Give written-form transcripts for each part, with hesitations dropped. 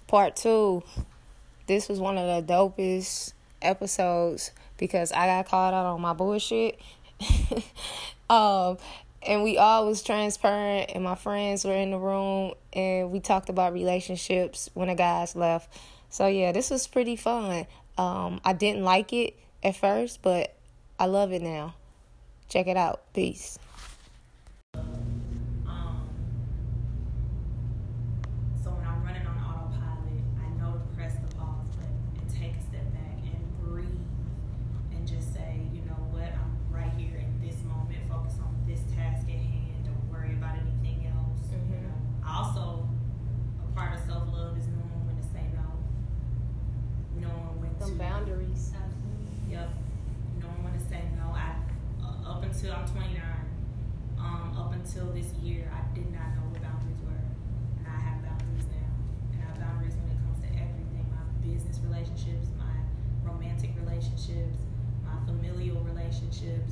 Part 2. This was one of the dopest episodes because I got called out on my bullshit. And we all was transparent, and my friends were in the room, and we talked about relationships when the guys left. So yeah, this was pretty fun. I didn't like it at first, but I love it now. Check it out. Peace. So when I'm running on autopilot, I know to press the pause button and take a step back and breathe and just say, you know what, I'm right here in this moment, focus on this task at hand, don't worry about anything else. Mm-hmm. You know, also a part of self-love is knowing when to say no, knowing when Some to boundaries. Yep. Knowing when to say no. Up until I'm 29, up until this year, I did not know what boundaries were. And I have boundaries now. And I have boundaries when it comes to everything. My business relationships, my romantic relationships, my familial relationships.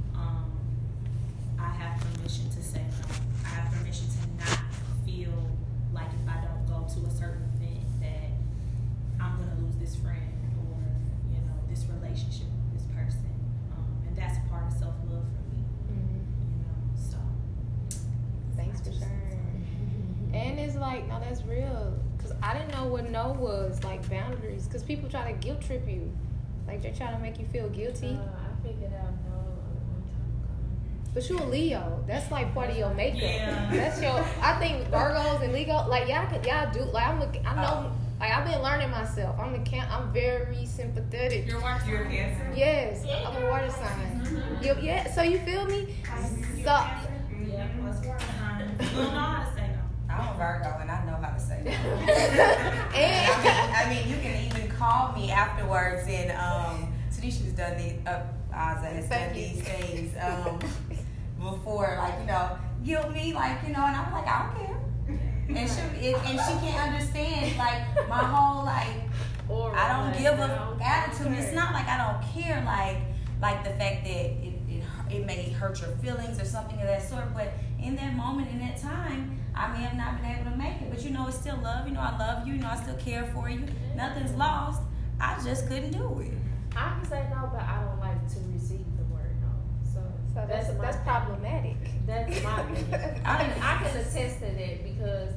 I have permission to say no. I have permission to not feel like if I don't go to a certain event that I'm going to lose this friend or, you know, this relationship with this person. And that's a part of self-love for me. Mm-hmm. You know, so. Thanks for sharing. And it's like, no, that's real. Because I didn't know what no was, like boundaries. Because people try to guilt trip you. Like, they're trying to make you feel guilty. I figured out no a long time ago. But you a Leo. That's like part of your makeup. Yeah. That's your, I think Virgos and Leo, like, y'all do, like, I know, like, I've been learning myself. I'm very sympathetic. You're a Cancer? Yes, I'm a water sign. Mm-hmm. Yeah, so you feel me? So, Yeah, what's water signs? You don't know how to say no. I'm a Virgo and I know how to say no. and I mean, you can even call me afterwards and Tanisha's done these, Aza has done these things before, like, you know, guilt me, like, you know, and I'm like, I don't care. And she can't understand, like, my whole, like, I don't give a attitude. It's not like I don't care, like the fact that it may hurt your feelings or something of that sort, but in that moment, in that time, I may have not been able to make it, but you know, it's still love. You know, I love you. You know, I still care for you. Nothing's lost. I just couldn't do it. I can say no, but I don't like to receive the word no. So that's problematic. That's my opinion. I can attest to that because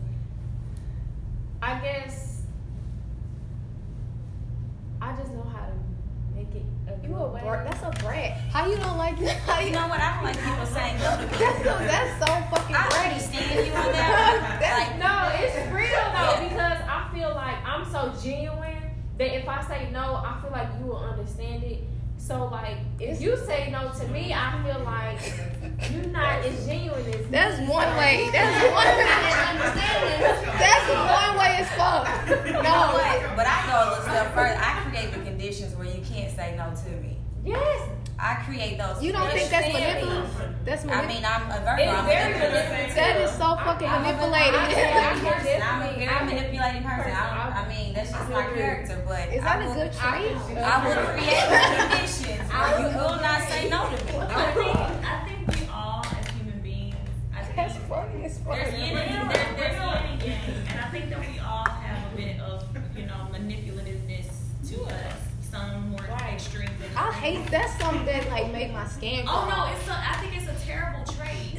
I guess I just know how to make it a You good a way. that's a brat. How you don't like that? How You know what? I don't like people saying no to me. that's so fucking I bratty. understand you on that. Like, No, it's real though because I feel like I'm so genuine that if I say no, I feel like you will understand it. So like, if you say no to me, I feel like you're not as genuine as me. That's one way. That's one way as fuck. no, but I go a little step further. I create the conditions where you can't say no to me. Yes. I create those. You don't think that's manipulative? That's I manipulative. mean, I'm a Virgo. It's I'm very manipulative. manipulative. That is so fucking manipulative. I'm a very manipulating person. I mean, that's just my character. But Is that a good trait? I will create the conditions where you will not say no to me. I think we all, as human beings, That's funny as fuck. there's yin and yang, and I think that we all have a bit of, you know, manipulativeness to us. Some more extreme than I others. hate that's something that like make my skin Oh crawl. no, I think it's a terrible trait.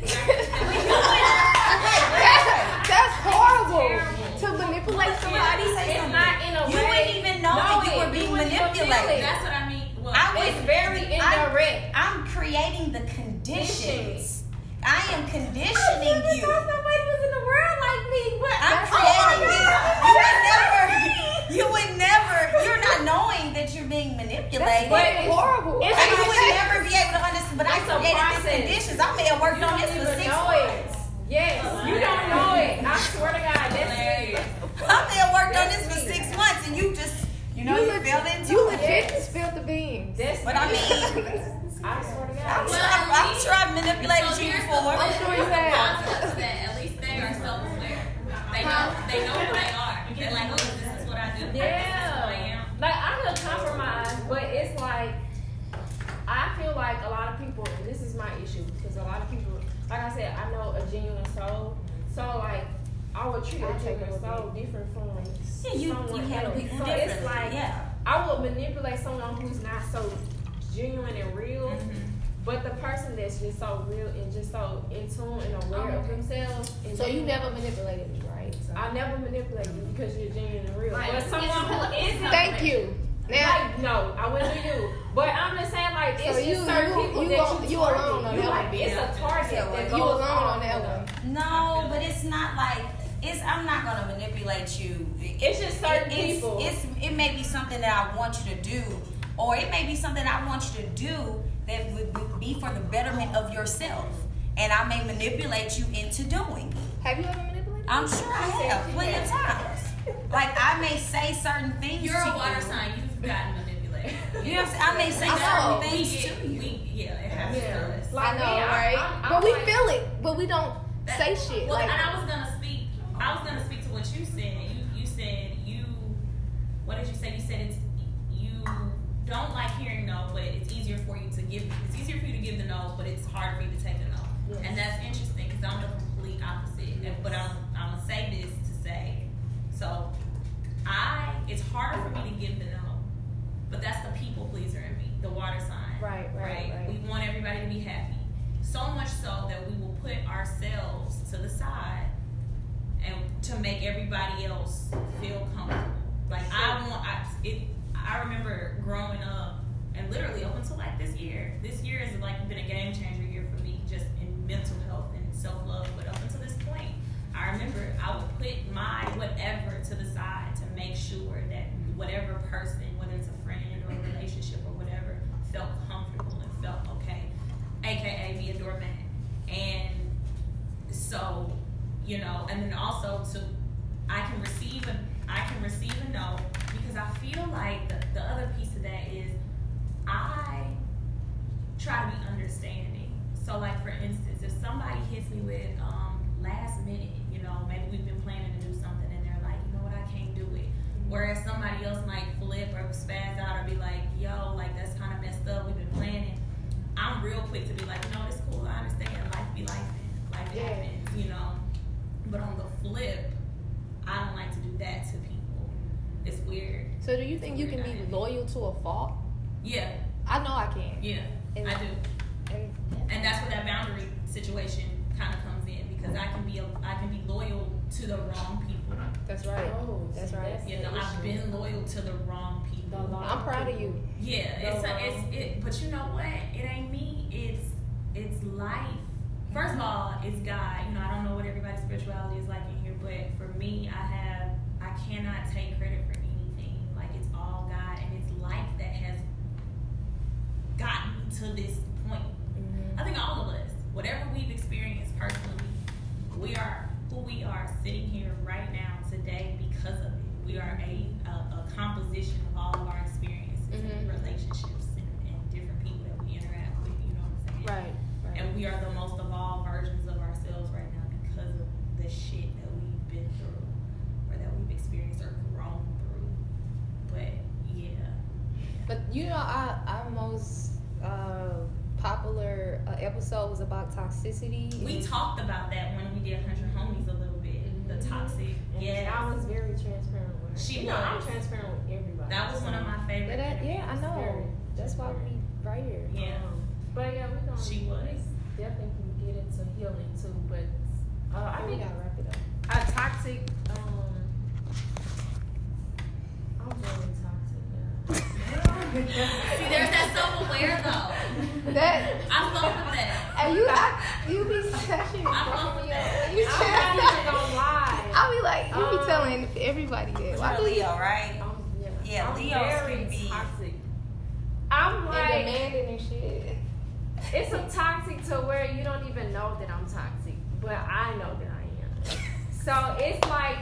That's horrible. Terrible. To manipulate somebody. It's not in a You way. wouldn't even know that you were being manipulated. That's what I mean. Well, It's very indirect. I'm creating the conditions. I am conditioning you. Somebody was in the world like me, but I'm creating this. You would never, you're not knowing that you're being manipulated. That's horrible. It's And you would never be able to understand, but I It's a created these process. conditions. I may have worked You on don't this for even 6 know it. months. Yes, you don't know it. I swear to God, that's it. I may have worked on this for 6 months and you just, you know, you fell into You it. legit just spilled the beans. That's But I mean, I swear to God. I'm sure I've manipulated you before. I'm sure you have. that at least they are self-aware. They know who they are. They're like, oh, this is what I do. This is who I Yeah. am. Like I could compromise, but it's like I feel like a lot of people, and this is my issue, because a lot of people, like I said, I know a genuine soul. So like I would treat I'll a take Gemini it so different from Yeah, you someone handle else. people So differently. it's like yeah. I would manipulate someone who's not so genuine and real. Mm-hmm. But the person that's just so real and just so in tune and aware of themselves. And So you genuine, never manipulated me, right? So. I never manipulate you because you're genuine and real. Right. But someone who isn't. Thank you. Now, Like, no, I wouldn't do you. But I'm just saying, like, it's So just certain people that you target. alone on You that like, one. it's Yeah. a target Yeah, that you goes you alone off, on that you know. one. No, but it's not like I'm not gonna manipulate you. It's just certain people. It may be something that I want you to do, or it may be something I want you to do that would be for the betterment of yourself, and I may manipulate you into doing it. Have you ever manipulated? I'm sure I have plenty of times. Like I may say certain things. You're to a water you. sign. You've gotten manipulated. You know what I'm saying? I may say I know. certain things to you. Yeah, it happens Yeah. to us. Like I know, me, right? I'm But we like- feel it, but we don't say shit. Well, Like, and I was gonna speak to what you said. You said what did you say? You said you don't like hearing no, but it's easier for you to give. It's easier for you to give the no, but it's hard for you to take the no. Yes. And that's interesting because I'm the complete opposite. But I'm gonna say this to say, so it's harder for me to give the no, but that's the people pleaser in me, the water sign. Right. We want everybody to be happy. So much so that we will put ourselves to the side and to make everybody else feel comfortable. Like I remember growing up and literally up until like this year. This year has like been a game changer year for me, just in mental health and self love. But up until this point, I remember I would put my whatever to the side to make sure that whatever person, whether it's a friend or a relationship or whatever, felt comfortable and felt okay, aka be a doormat. And so, and then also I can receive a no, because I feel like the other piece of that is I try to be understanding. So like for instance, if somebody hits me with last minute, maybe we've been planning to do something and they're like, you know what, I can't do it. Whereas somebody else might flip or spaz out or be like, yo, like that's kind of messed up, we've been planning. I'm real quick to be like, no, it's cool, I understand, life be life happens, But on the flip, I don't like to do that to people. It's weird. so do you think you can be loyal to a fault? Yeah, I know I can. yeah, And- I do. And that's where that boundary situation kind of comes in, because I can be loyal to the wrong people. That's right. Oh, That's see, right. I've been loyal to the wrong people. I'm proud of you. Yeah, but you know what? It ain't me. It's life. First of all, it's God. I don't know what everybody's spirituality is like in here, but for me, I cannot take credit for anything. Like it's all God, and it's life that has gotten me to this point. I think all of us, whatever we've experienced personally, we are who we are sitting here right now today because of it. We are a composition of all of our experiences and relationships and different people that we interact with, you know what I'm saying? Right. And we are the most evolved versions of ourselves right now because of the shit that we've been through or that we've experienced or grown through. But yeah. But our most popular episode was about toxicity. We talked about that when we did 100 Homies a little bit. The toxic. Yeah, I was very transparent with her. She I'm was. transparent with everybody. That was one of my favorite. I know. Very That's why we right here. Yeah. But yeah, we're gonna. She was. We definitely can get into healing too, but I We think gotta wrap it up. a toxic. I'm really toxic now. See, there's that self-aware though. That I fuck with that. and you be touching I fuck with that. you I'm not even gonna lie. I'll be like, you be telling everybody that. Why You're do you Leo, right? Yeah, I'm Leos very can be- toxic. I'm and like, demanding and shit? it's a toxic to where you don't even know that I'm toxic, but I know that I am. So it's like,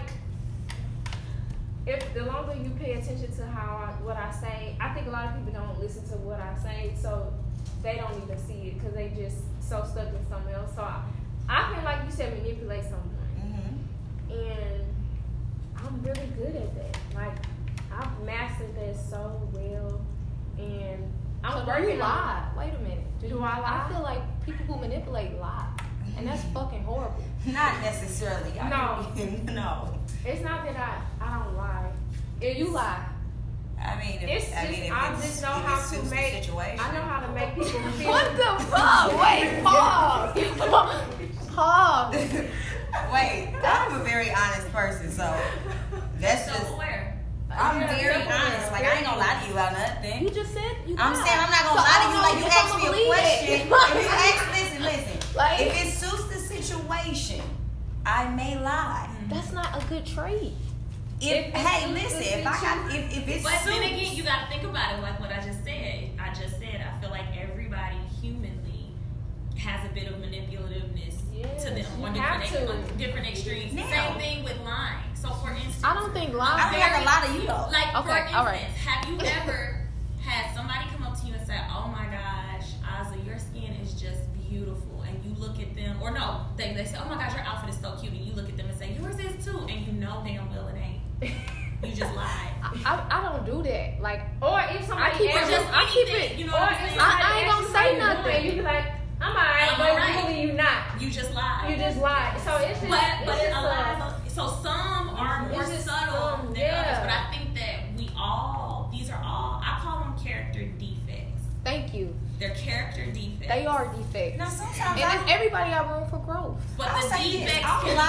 if the longer you pay attention to what I say, I think a lot of people don't listen to what I say, so they don't even see it because they just so stuck in something else. So I feel like you said manipulate someone, and I'm really good at that. Like I've mastered that so well, and I'm So do working you on lie? Wait a minute. Do I lie? I feel like people who manipulate lie. and that's fucking horrible. Not necessarily. No. No. It's not that I don't lie. If you lie, I mean, it's just I just know how to make. Situation. I know how to make people feel. What the fuck? Wait, pause. Pause. Wait, I'm a very honest person, so that's just. Self-aware. I'm Yeah, very self-aware. honest. Like, I ain't gonna lie to you about nothing. You just said you. I'm lied. saying I'm not gonna So lie to I you. don't Like, know you if asked I'ma me a believe question. it. If you ask, listen. Like- If it suits the situation, I may lie. That's not a good trait. If hey, listen, if I got if it But then suits, again, you got to think about it like what I just said. I feel like everybody humanly has a bit of manipulativeness Yes, to them you on have different extremes. Now. Same thing with lying. So for instance, I don't think lying. I don't have a lot of you though. like for Okay, instance, all right. have you ever had somebody come up to you and say, "Oh my gosh, Ozzy, your skin is just beautiful," and you look at them, or no, they say, "Oh my gosh, your outfit is so cute," and you look at them and say, "Yours is too," and you know damn well it ain't. You just lied. I don't do that. Like, or if somebody I keep it asks, just I keep anything, it. you know or what I'm if saying? somebody I ain't asks gonna you say how you nothing. doing, you be like, I'm alright, I'm but alright. really you not. You just lied. You just lied. So it's just, But it's a just lie. So some are more It's just subtle some, than yeah. others. But I think that these are all, I call them character defects. Thank you. They're character defects. They are defects. now sometimes And everybody got room for growth. But I'll the say this. defects I'll can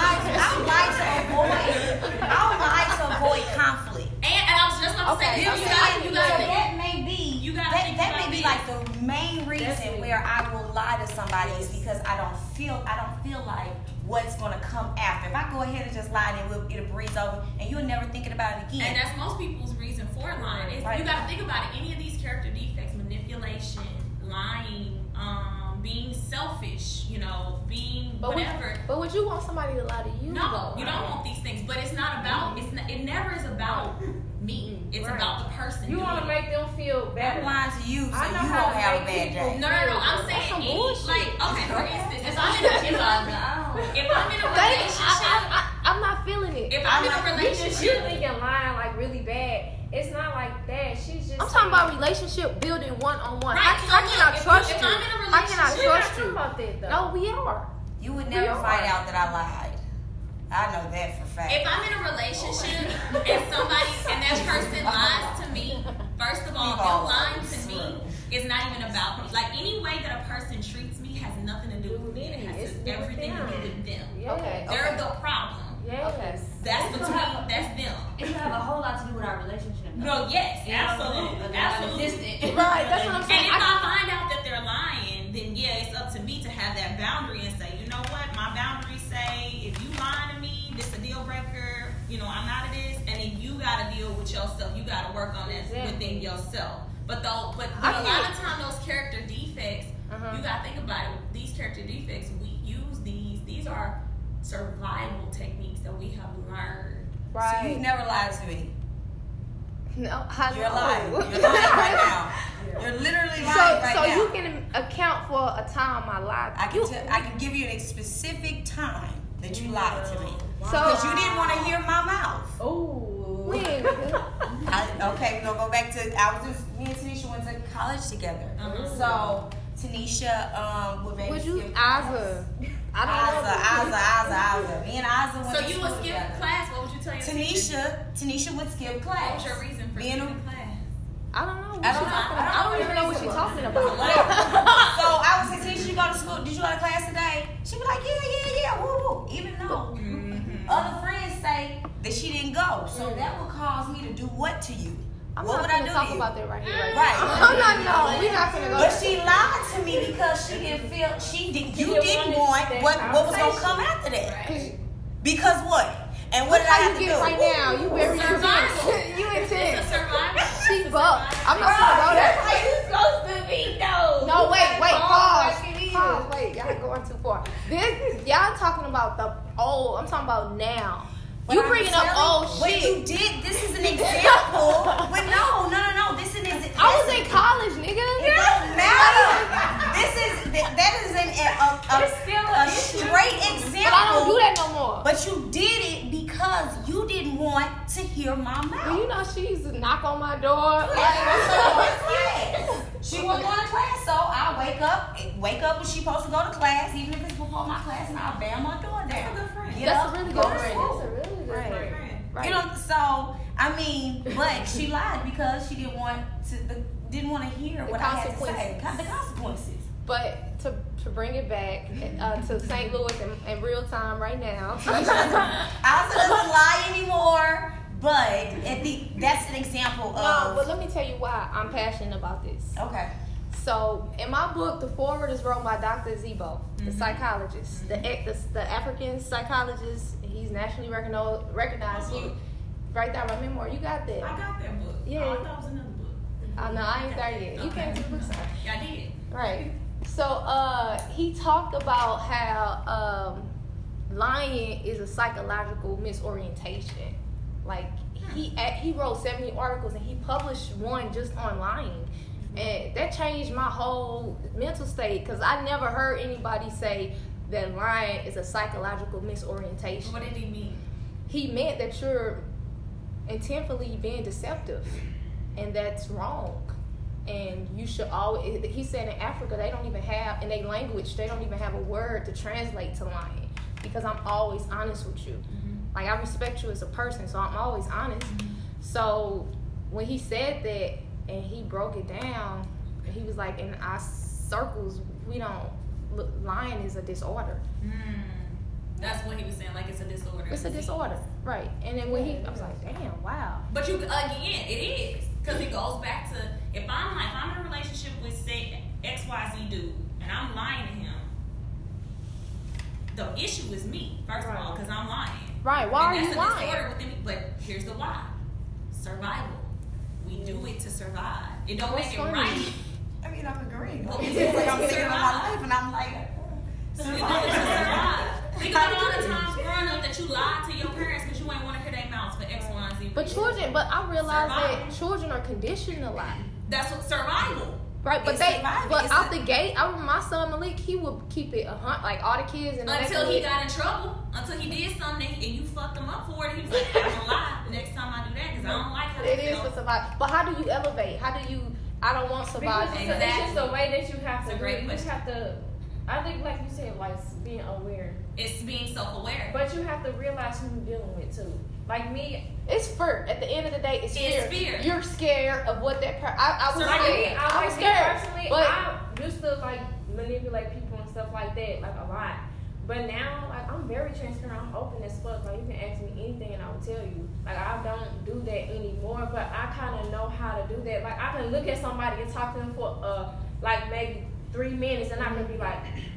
lie to avoid conflict. And I was just about to say, Okay, you okay. gotta So think. that may be You gotta that, think that about may be this. like the main reason Definitely. where I will lie to somebody is because I don't feel like what's gonna come after. If I go ahead and just lie, then it'll breeze over, and you'll never thinking about it again. And that's most people's reason for lying. Is Right. You gotta think about it. Any of these character defects, manipulation, lying, being selfish, being But whatever. But would you want somebody to lie to you? No, though? you don't want these things. But it's not about. It never is about me. It's Right. about the person. You want to doing it. make them feel I'm better. lying to you, so I you know won't how to have a make bad people- day. No. I'm That's saying some any, bullshit. okay. For instance, if I'm in a relationship, I'm not feeling it. if I'm in a You relationship, thinking lying like really bad. It's not like that. She's just. I'm talking about relationship building one-on-one. Right, so I cannot look, trust if you. I'm in a I cannot We're not trust talking you. about that though. No, we are. You would never are. find out that I lied. I know that for a fact. if I'm in a relationship and that person lies to me, first of all, We've all them lying lied. to me is not even about me. Like any way that a person treats me has nothing to do with me. It It's has with everything to do them. with them. Yes. Okay. They're the problem. Yes. That's between that's them. It can have a whole lot to do with our relationship. No, yes, absolutely, absolutely. Right, that's what I'm And saying. if I find out that they're lying, then yeah, it's up to me to have that boundary and say, you know what, my boundaries say, if you lying to me, this a deal breaker. I'm out of this, and then you gotta deal with yourself. You gotta work on that Exactly. within yourself. But a I lot of time, those character defects, Uh-huh. you gotta think about it. These character defects, we use these. These are survival techniques that we have learned. So Right. you've never lied to me. No, I You're know. lying. You're lying right now. You're literally lying So, right so now. you can account for a time I lied. I can give you a specific time that you lied to me. So Because you didn't want to hear my mouth. Oh. when? Okay, we're gonna go back to me and Tanisha went to college together. Uh-huh. So Tanisha would maybe Would you, skip Azza? I don't know. Azza. Me and Azza went So to you school would skip together. class? What would you tell your teacher? Tanisha would skip What class. was your reason for Being a- skipping class? I don't know. What I don't she know. talking I about. don't I don't know even know what what she's it talking was. about. So I would say, Tanisha, you go to school? Did you go to class today? She'd be like, yeah, woo woo. Even though other friends say that she didn't go, so that would cause me to do what to you? I'm What not would I gonna do talk to you? about that right here. Right. Right. now. I'm not. No, we're not gonna go. But there. she lied to me because she didn't feel you didn't didn't want want that what was gonna conversation. come after that. Right. Because what? And what Look did I how have you to get do? right now. You very intense. Survival. You It's a intense. survival. She It's a bucked. survival. I'm not gonna go there. how you supposed to be though. No, wait, pause. Like it is. Pause, wait, y'all going too far. Y'all talking about the old, I'm talking about now. But You I'm bringing up telling- old But shit. you did. This is an example. But no. This is an I was in college, nigga. It don't matter. That is It's still a an issue. straight But I don't do example. that no more. But you did it because you didn't want to hear my But mouth. you know she used to knock on my door. Yes. She wasn't going to class, so I wake up when she supposed to go to class, even if it's before my class, and I'll bam my door down. That's a good friend. That's a really good friend. That's a really good Right. friend. Right. You know, so I mean, but she lied because she didn't want to hear what I had to say. The consequences. But to bring it back to St. Louis in real time right now. Asa doesn't lie anymore, but that's an example of. No, but let me tell you why I'm passionate about this. Okay. So in my book, the foreword is wrote by Dr. Zebo, the psychologist, the African psychologist. He's nationally recognized. He right there, my memoir. You got that? I got that book. Yeah. Oh, I thought it was another book. Oh no, I ain't there yet. You Okay. came to the book side. Yeah, I did. Right. So he talked about how lying is a psychological misorientation. Like he wrote 70 articles and he published one just on lying. And that changed my whole mental state because I never heard anybody say that lying is a psychological misorientation. What did he mean? He meant that you're intentionally being deceptive, and that's wrong. And you should always, he said in Africa, they don't even have, in their language, they don't even have a word to translate to lying because I'm always honest with you. Like, I respect you as a person, so I'm always honest. So when he said that and he broke it down, he was like, in our circles, we don't, lying is a disorder. That's what he was saying, like it's a disorder. It's a disorder, right. And then when I was like, damn, wow. But you, again, it is. Because it goes back to, if I'm in a relationship with, say, XYZ dude, and I'm lying to him, the issue is me, first of all, because I'm lying. Right, why are you That's a lying? disorder within me. But here's the why. Survival. We do it to survive. It don't What's make it funny? right. I mean, I'm agreeing. Well, It's it's like I'm to thinking of my survive. life, and I'm like, We do it to survive. Think about all the times growing up that you lied to your parents because you ain't want to hear their mouths for X, Y, and Z. But I realized Survival. that children are conditioned a lot. That's what survival. Right, but It's survival. but It's out the gate, I remember my son Malik, he would keep it like all the kids in the Until he neighborhood. got in trouble, until he did something and you fucked him up for it, he was like, I'm gonna lie next time I do that because I don't like how It they is feel. for survival. But how do you elevate? How do you? I don't want survival. Because it's just the way that you have It's to a great do it. You just question. have to, I think like you said, like being aware. It's being self-aware. But you have to realize who you're dealing with too. Like me, It's fear. At the end of the day, it's fear. It's fear. You're scared of what that person. I was Survival. scared. I was scared. Personally, But I used to like manipulate people and stuff like that, like a lot. But now, like I'm very transparent. I'm open as fuck. Like you can ask me anything and I will tell you. Like I don't do that anymore. But I kind of know how to do that. Like I can look at somebody and talk to them for like maybe 3 minutes, and I can be like,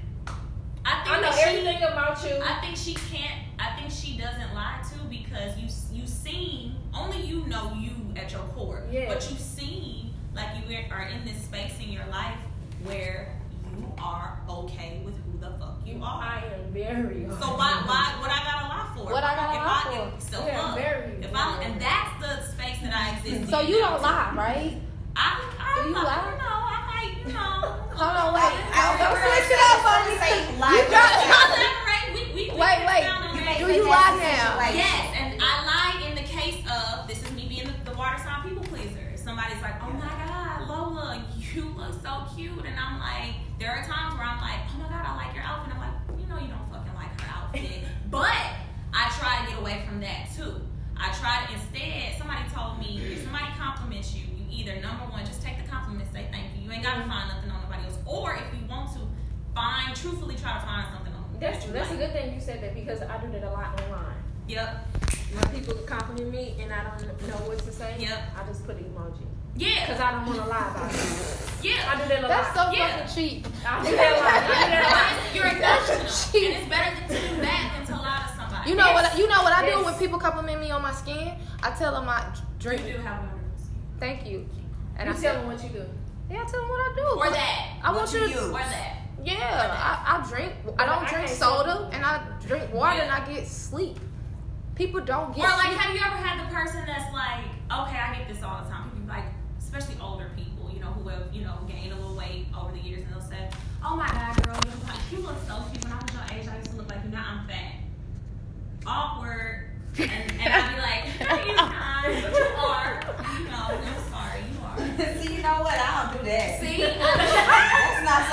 I know everything about you. I think she can't. I think she doesn't lie too because you seem only you know you at your core. Yeah. But you seem like you are in this space in your life where you are okay with who the fuck you are. I am very. So why what I gotta lie for? What I gotta lie for? Self Yeah, love. very. And that's the space that I exist in. so you don't now, lie, too. right? I Do you lie? You know, I might, you know. Hold on, wait. I Don't never switch it up on me. say You lie. got- Elaborate. We Wait. found on You that. may Do say you that's lie the now? situation. Yes, and I lied in the case of, this is me being the water sign people pleaser. Somebody's like, oh my God, Lola, you look so cute. And I'm like, there are times where I'm like, oh my God, I like your outfit. I'm like, you know you don't fucking like her outfit. But I try to get away from that too. I try to, instead, somebody told me, if somebody compliments you, you either, number one, just take the compliment, say thank you. You ain't got to find nothing on nobody else. Or if you want to, truthfully try to find something on That's that you a like. good thing you said that because I do that a lot online. Yep. When people compliment me and I don't know what to say, Yep. I just put an emoji. Yeah. Because I don't want to lie about it. Yeah. I do that a That's lot. so Yeah. fucking cheap. I do that a lot. I do that a lot. You're That's emotional, cheap. and it's better to do that than to lie to somebody. You know what? You know what I do Yes. when people compliment me on my skin? I tell them I drink. You do have a wonderful skin. Thank you. And You I tell say, them what you do. yeah, I tell them what I do. Or that. I want you to. use. Or that. Yeah, I drink. I don't I drink can't soda, say- and I drink water, Yeah. and I get sleep. People don't get Or like, sleep. have you ever had the person that's like, okay, I get this all the time. People like, especially older people, you know, who have, you know, gained a little weight over the years, and they'll say, oh my God, girl, you look so cute. When I was your age, I used to look like you. Now I'm fat. Awkward. And I'd be like, hey, you're fine, but you are. You know, I'm sorry, you are. See, you know what? I don't do that. See?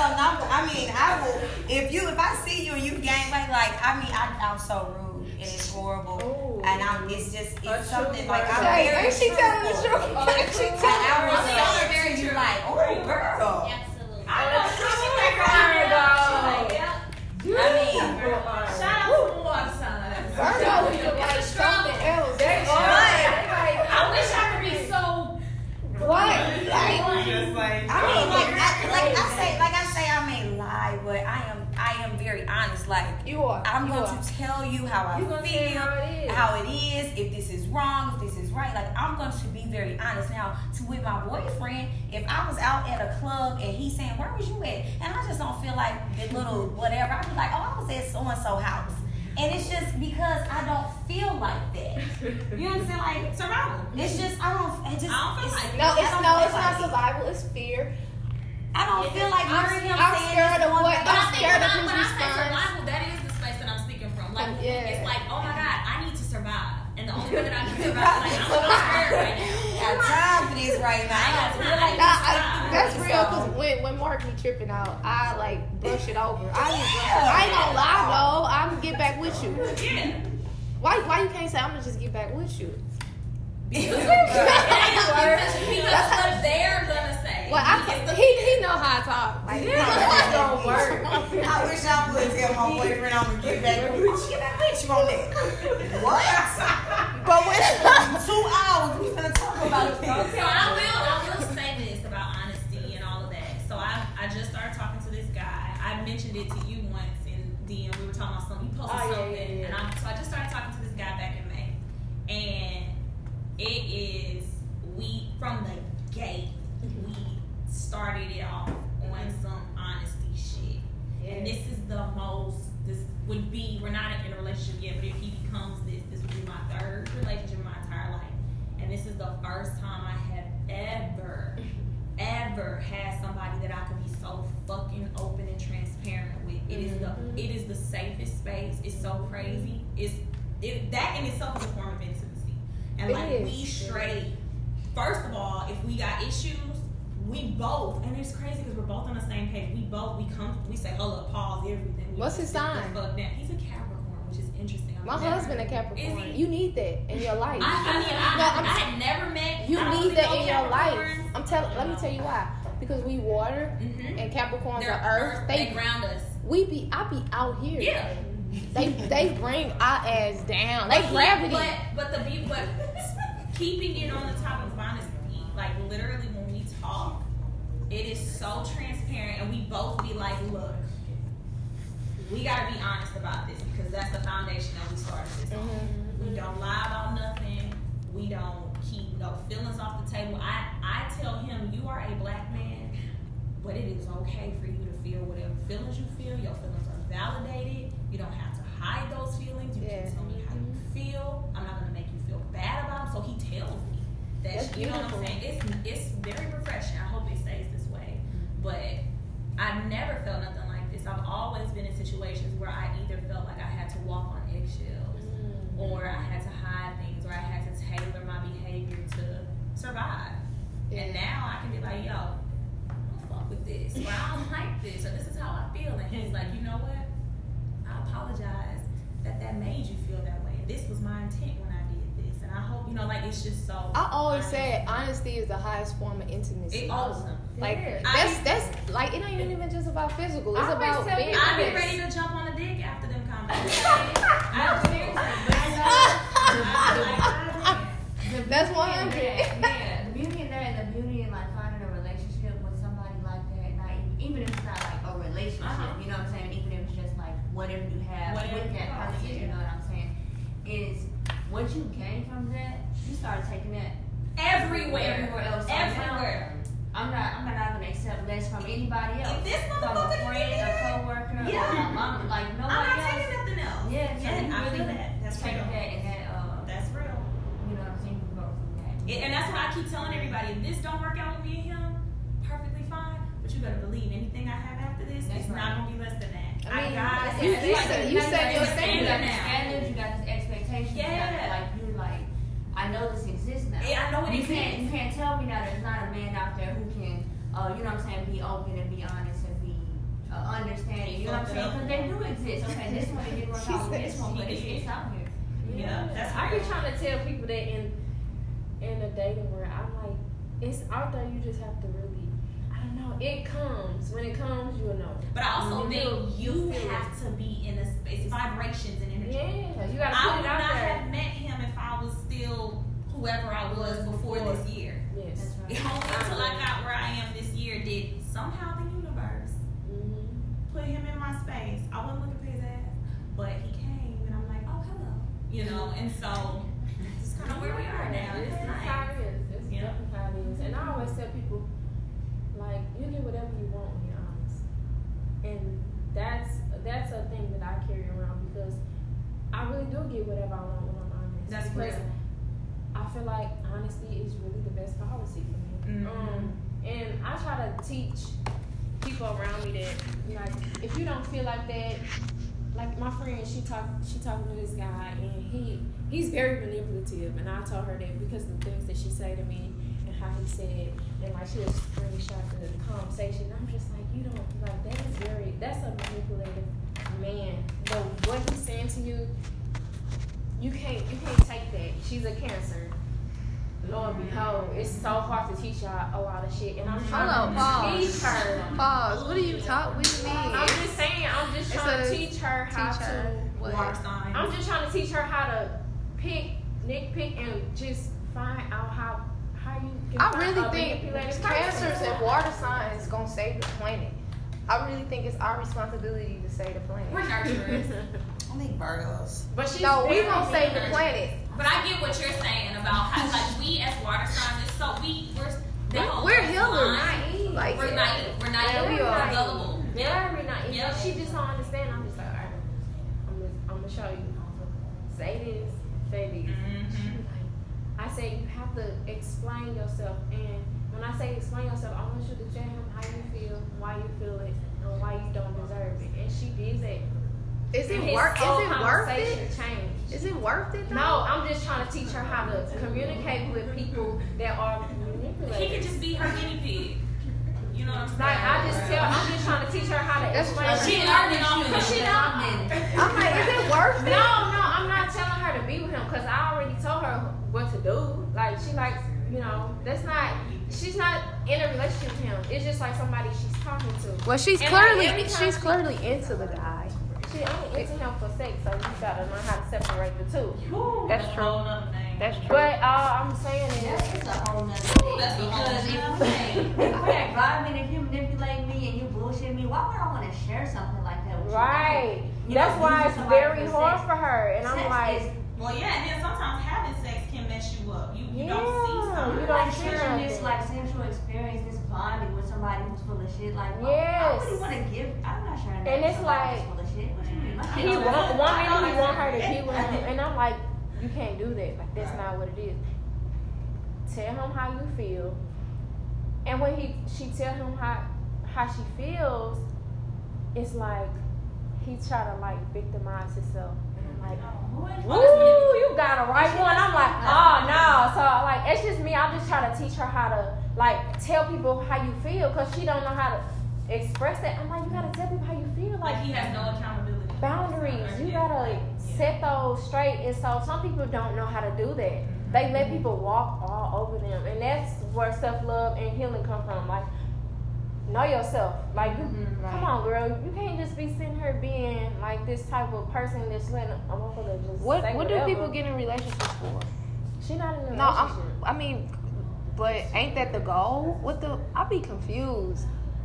so number. I mean, I will. If I see you and you gangbang, like I'm so rude and it's horrible. Ooh. And it's something like I'm Hey, very ain't she telling the truth? Ain't she telling I the was truth? so very. You're like, oh girl. Absolutely. I know. I mean, Shout out to Water Signs. Virgo is like something else. I wish I could be so. What? Just like. I say, I may lie, but I am very honest. Like You are. I'm You going are. to tell you how I You gonna tell feel, how it is, if this is wrong, if this is right. Like I'm going to be very honest. Now, with my boyfriend, if I was out at a club and he's saying, "Where was you at?" and I just don't feel like the little whatever, I'd be like, "Oh, I was at so and so house." And it's just because I don't feel like that. You understand? Like Survival. it's just I don't feel like No, it's not like survival. It's fear. I don't feel like hearing him I'm saying scared this of one what- thing. But I I'm think scared of when his I say response. survival, that is the space that I'm speaking from. Like, Yeah. it's like, oh my God, I need to survive. And the only way that I can survive is like, I'm so scared right now. I got time for this right now. I don't feel like That's real, because when Mark be tripping out, I like brush it over. I ain't gonna lie though. I'm gonna get back with you. Yeah. Why you can't say I'm gonna just get back with you? Because what they're gonna say. Well, he know how I talk. Like, That don't work. I wish I would tell my boyfriend I'm gonna get back with you. Get back with you on that. What? but when 2 hours we finna talk about this. So I will say this about honesty and all of that. So I just started talking to this guy. I mentioned it to you once in DM. We were talking about something. You posted something, and so I just started talking to this guy back in May, and it is from the gate. We started it off on some honesty shit, and this is the most. This would be. We're not in a relationship yet, but if he becomes this would be my third relationship in my entire life. And this is the first time I have ever had somebody that I could be so fucking open and transparent with. It is the safest space. It's so crazy. That in itself is a form of intimacy. And like we straight. First of all, if we got issues, we both, and it's crazy because we're both on the same page. We say, hold up, pause everything. What's his sign? He's a Capricorn, which is interesting. my husband a Capricorn, Is he? you need that in your life. I had never met. You I don't need really that know in your life. Capricorns. Let me tell you why. Because we water Mhm. and Capricorns They're are earth. They ground us. I be out here. Yeah. They bring our ass down. They gravity. But keeping it on the topic of honesty, like literally when we talk, it is so transparent, and we both be like, look, we gotta be honest about this because that's the foundation that we started this on. We don't lie about nothing. We don't keep no feelings off the table. I tell him, you are a black man, but it is okay for you to feel whatever feelings you feel. Your feelings are validated. You don't have to hide those feelings. You can tell me how you feel. I'm not gonna make you feel bad about them. So he tells me that. That's You know what beautiful. I'm saying? It's very refreshing. I hope it stays this way. But I've never felt nothing like this. I've always been in situations where I either felt like I had to walk on eggshells, or I had to hide things, or I had to tailor my behavior to survive. And now I can be like, yo, I don't fuck with this, or I don't like this, or this is how I feel. And he's like, you know what? I apologize that made you feel that way. This was my intent when I did this. And I hope, like, it's just so. I always said honesty is the highest form of intimacy. Awesome. Like Yeah. that's like it ain't even just about physical. It's I always about tell being people I'd be honest. ready to jump on the dick after them conversations. That's 100. Yeah, the beauty in that and the beauty in like finding a relationship with somebody like that, not even if it's not like a relationship, you know what I'm saying? Even if it's just like whatever you have with that person, you know what I'm saying? Is what you gain from that, you start taking that Everywhere else. So Everywhere. now, I'm not gonna accept less from anybody else. If this From a motherfucker friend, did a that, coworker, yeah. or my mom, like I'm nobody not else. taking nothing else. Yeah, so And you I really feel that. That's take real. that and that That's real. you know what I'm saying, you can go from that. And that's what I keep telling everybody. If this don't work out with me and him, perfectly fine. But you better believe anything I have after this is not gonna be less than that. I mean, got you it. set your You standard got the now. standards, you got this expectation. Yeah. You're like, I know this exists now. Yeah, I know it You exists. can't tell me that there's not a man out there who can, you know what I'm saying, be open and be honest and be understanding. You know what I'm saying? Because they do exist. Okay, this one it didn't work out with this one, but it's out here. Yeah, that's I be trying to tell people that in the dating world, I'm like, it's out there. You just have to really, I don't know. It comes when it comes, you'll know. But I also think you feel have to be in a space, vibrations and energy. Yeah, you gotta I put would it out not there. have met him if I was still whoever I was before this year. Yes. That's right. Only until I got where I am this year did somehow the universe put him in my space. I wasn't looking for his ass, but he came and I'm like, oh hello, you know. And so it's kind of where we are now. It's how it is. It's definitely how it is. And I always tell people, like, you get whatever you want when you're honest. And that's a thing that I carry around because I really do get whatever I want when I'm honest. That's because real. I feel like honesty is really the best policy for me. And I try to teach people around me that, like, if you don't feel like that, like my friend, she talking to this guy and he's very manipulative, and I told her that because of the things that she say to me and how he said, and like she was screenshot the conversation. I'm just like, you don't like that's a manipulative man. But what he's saying to you, you can't take that. She's a Cancer. Lo and behold, it's so hard to teach y'all a lot of shit, and I'm trying to teach her. Pause. What do you mean? I'm just saying, I'm just trying to teach her how to. Water signs. I'm just trying to teach her how to nitpick, and just find out how you can I find really a think manipulative cancers person. and water signs gonna save the planet. I really think it's our responsibility to save the planet. We're nurturers. I think Virgos. But she's No, we very gonna save the nurturing. planet. But I get what you're saying about how, like, we as water signs, it's so We're healers. naive. Like, We're naive. We're naive. Yeah, we We're are. gullible. Yeah, we're not. Yeah. She just don't understand. I'm just like, all right, I'm gonna show you. Say this, say this. She be like, I say you have to explain yourself, and when I say explain yourself, I want you to tell him how you feel, why you feel it, and why you don't deserve it. And she did that. Is it And his worth? whole Is it worth conversation it? changed. Is it worth it? Though? No, I'm just trying to teach her how to communicate with people that are He manipulated. could just be her guinea pig. You know what I'm saying? Like I'm just trying to teach her how to explain. She learning on Cause she don't. I'm like, is it worth it? No, I'm not telling her to be with him because I already told her what to do. Like she likes, that's not. She's not in a relationship with him. It's just like somebody she's talking to. Well, she's And clearly like, every time clearly into the guy. She only into him for sex, so you gotta learn how to separate the two. That's a true. whole nother thing. That's true. But all I'm saying is, That's a whole nother thing. That's a whole Because nother if we're environment, if you manipulate me and you bullshit me, why would I want to share something like that with you? right? You That's know, why using it's somebody very for hard sex. for her, and I'm Sex like, is Well, yeah, and then sometimes having sex can mess you up. You don't see Yeah, something. you don't like see sharing this nothing. like sexual experience, this bonding with somebody who's full of shit. Like, I Yes. really want to give. I'm not sharing that. And with it's somebody like, who's full of shit. What you mean? My he shit want don't- one minute he want her to be with him, and I'm like, you can't do that. Like that's not what it is. Tell him how you feel, and when she tell him how she feels, it's like he try to like victimize himself, and I'm like, woo, you got a right one. I'm like, oh no. So like it's just me. I'm just trying to teach her how to like tell people how you feel because she don't know how to express that. I'm like, you gotta tell people how you feel. Like he has no accountability. Boundaries. You gotta set those straight. And so some people don't know how to do that. They let people walk all over them, and that's where self-love and healing come from. Like, know yourself. Like, come on, girl. You can't just be sitting here being like this type of person that's letting a motherfucker just say What do whatever. people get in relationships for? She not in a No, relationship. but ain't that the goal? I be confused.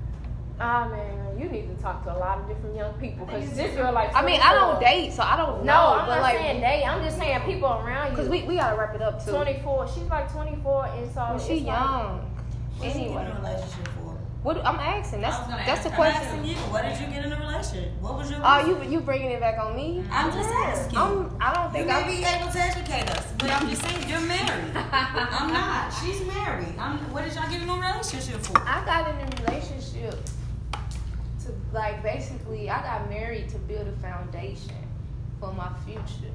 Ah man, you need to talk to a lot of different young people because this girl like. I mean, I 24. don't date, so I don't know. No, I'm but not like, saying date. I'm just saying people around you. because we gotta wrap it up too. 24. She's like 24, and so Well, she it's like- young. What did you get Anyway, in a relationship for? what I'm asking? I was gonna That's the ask- I'm asking question. you. What did you get in a relationship? What was your? Oh, you bringing it back on me? I'm just asking. I don't You think may I'm. be able to educate us, but I'm just saying you're married. I'm not. She's married. What did y'all get in a relationship for? I got in a relationship to like basically I got married to build a foundation for my future.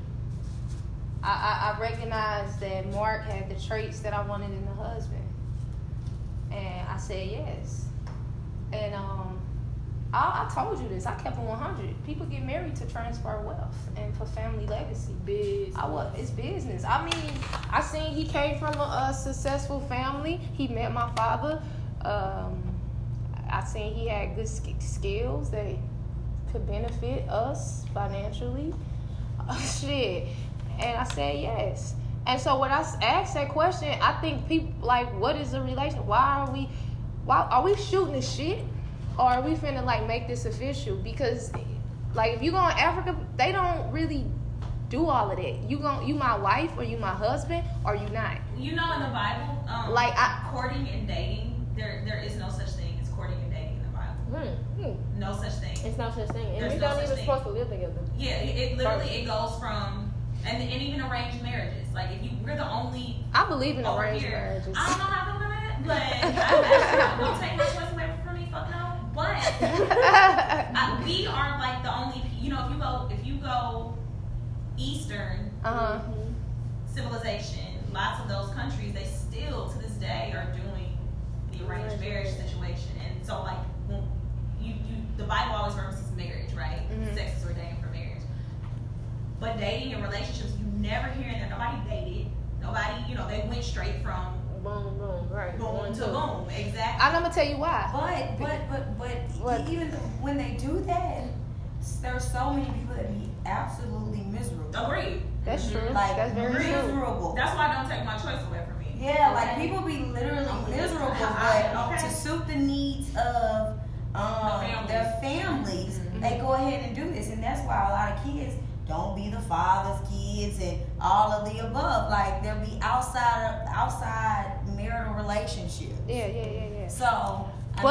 I recognized that Mark had the traits that I wanted in a husband, and I said yes. And I told you this. I kept it 100. People get married to transfer wealth and for family legacy. It's business. I mean, I seen he came from a successful family. He met my father. I seen he had good skills that could benefit us financially. Shit. And I said yes. And so when I asked that question, I think people like, what is the relation? Why are we shooting this shit? Or are we finna like make this official? Because like if you go in Africa, they don't really do all of that. You my wife or you my husband or you not. You know, in the Bible, courting and dating, there is no such thing as courting and dating in the Bible. No such thing. It's no such thing. And There's we no don't such even thing. supposed to live together. Yeah, it literally it goes from and even arranged marriages. Like if we're the only. I believe in over arranged here. marriages. I don't know how to do that, but I won't take my choice away from me. Fuck no. But we aren't like the only. You know, if you go Eastern civilization, lots of those countries, they still to this day are doing the arranged marriage situation. And so like when the Bible always references marriage, right? Sex is ordained for marriage. But dating and relationships, you never hear that nobody dated. Nobody, they went straight from boom, right? Boom to boom, exactly. I'm gonna tell you why. But even when they do that, there's so many people that be absolutely miserable. Agreed. That's true. Like that's very miserable. true. That's why I don't take my choice away from me. Yeah, like people be literally miserable, but to suit the needs of their families, they go ahead and do this, and that's why a lot of kids don't be the father's kids and all of the above. Like they'll be outside marital relationships. Yeah. So,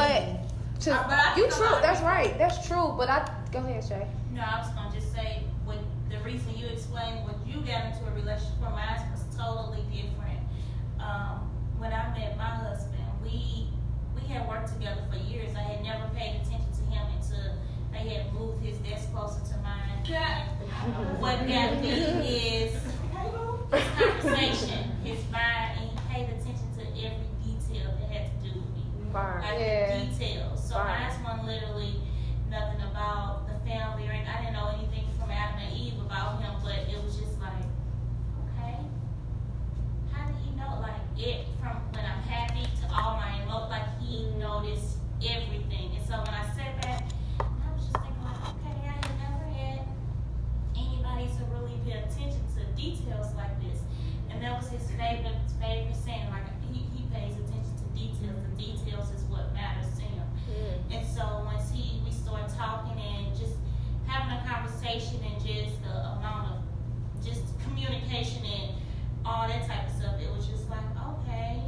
you true. That's right. That's true. But go ahead, Shay. No, I was gonna just say what the reason you explained when you got into a relationship for mine was totally different. When I met my husband, we had worked together for years. I had never paid attention to him until they had moved his desk closer to mine. What got me is his conversation, his mind, and he paid attention to every detail that had to do with me. The details. So mine wasn't literally nothing about the family or anything. I didn't know anything from Adam and Eve about him, but it was just like, okay, how did he know? Like it from when I'm happy to all my emotions, like he noticed everything. And so when I sat back, I was just thinking like, okay, I had never had anybody to really pay attention to details like this. And that was his favorite saying, like he pays attention to details. The details is what matters to him. And so once we started talking and just having a conversation and just the amount of just communication and all that type of stuff, it was just like, okay,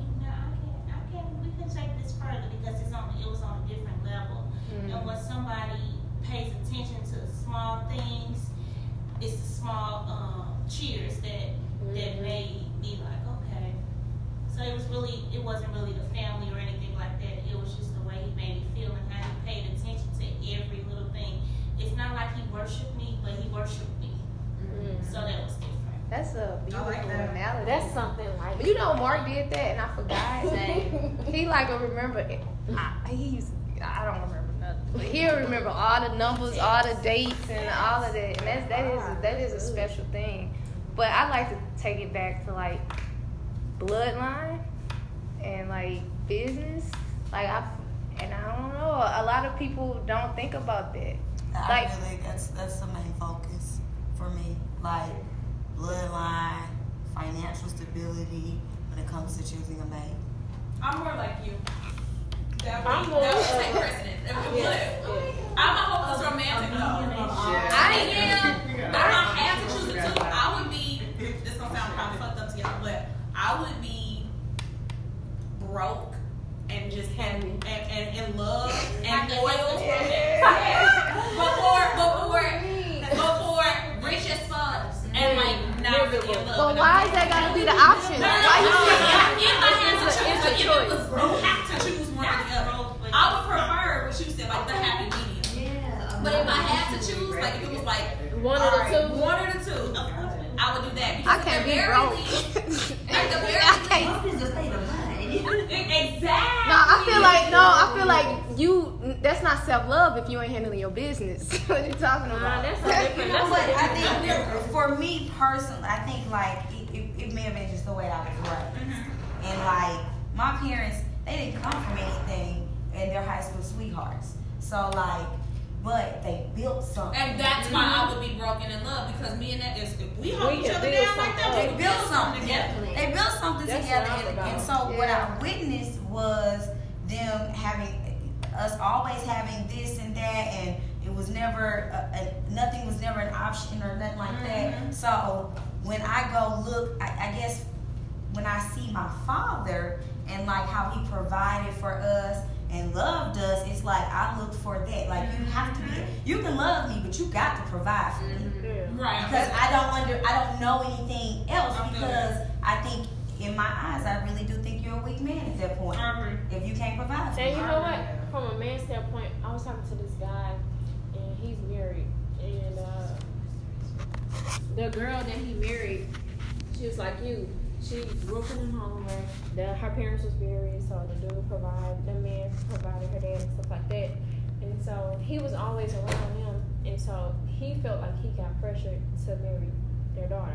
we can take this further because it was on a different level. And when somebody pays attention to small things, it's the small cheers that made me like, okay. So it wasn't really the family or anything like that. It was just the way he made me feel and how he paid attention to every little thing. It's not like he worshiped me, but he worshiped me. So that was different. That's a beautiful analogy. That's something like. But Mark did that, and I forgot. He like to remember. I don't remember nothing, but he'll remember all the numbers, all the dates, and all of that. And that is a special thing. But I like to take it back to like bloodline and like business. Like I don't know. A lot of people don't think about that. That's the main focus for me. Like bloodline, financial stability when it comes to choosing a mate. I'm more like you. That I'm would take precedence. I'm a hopeless romantic though. I am. If I had to choose the two, I would be. This gonna sound kind of fucked up together, but I would be broke and just happy and in love and loyal. Before rich as fuck and like not really in love. But why is that gotta be the option? Why you if I had to choose, if it was you have to choose one or the other. I would prefer what you said, like the happy medium. Yeah. But if I had to choose, like if it was like one or the two, I would do that. Because I can't be broke. At the very least, What is the state of mind? exactly. I feel like you that's not self-love if you ain't handling your business. What you talking about? That's a different. You know what? I think for me personally, I think like it may have been just the way I was raised, and like my parents, they didn't come from anything, and they're high school sweethearts. So like, but they built something. And that's why I would be broken in love, because me and that is we hold each other down like that. They built something together. They built something That's together, what I'm and about. so what I witnessed was them having us always having this and that, and it was never nothing was never an option or nothing like that. So when I go look, I guess when I see my father and like how he provided for us and loved us, it's like I look for that. Like you have to be, you can love me, but you got to provide for me. Right. Because I don't know anything else, because I think in my eyes I really do think you're a weak man at that point. If you can't provide for me. And you know what? From a man's standpoint, I was talking to this guy, and he's married, and the girl that he married, she was like you. She grew up in a home where her parents was married, so the dude provided, the man provided her dad and stuff like that. And so he was always around them, and so he felt like he got pressured to marry their daughter.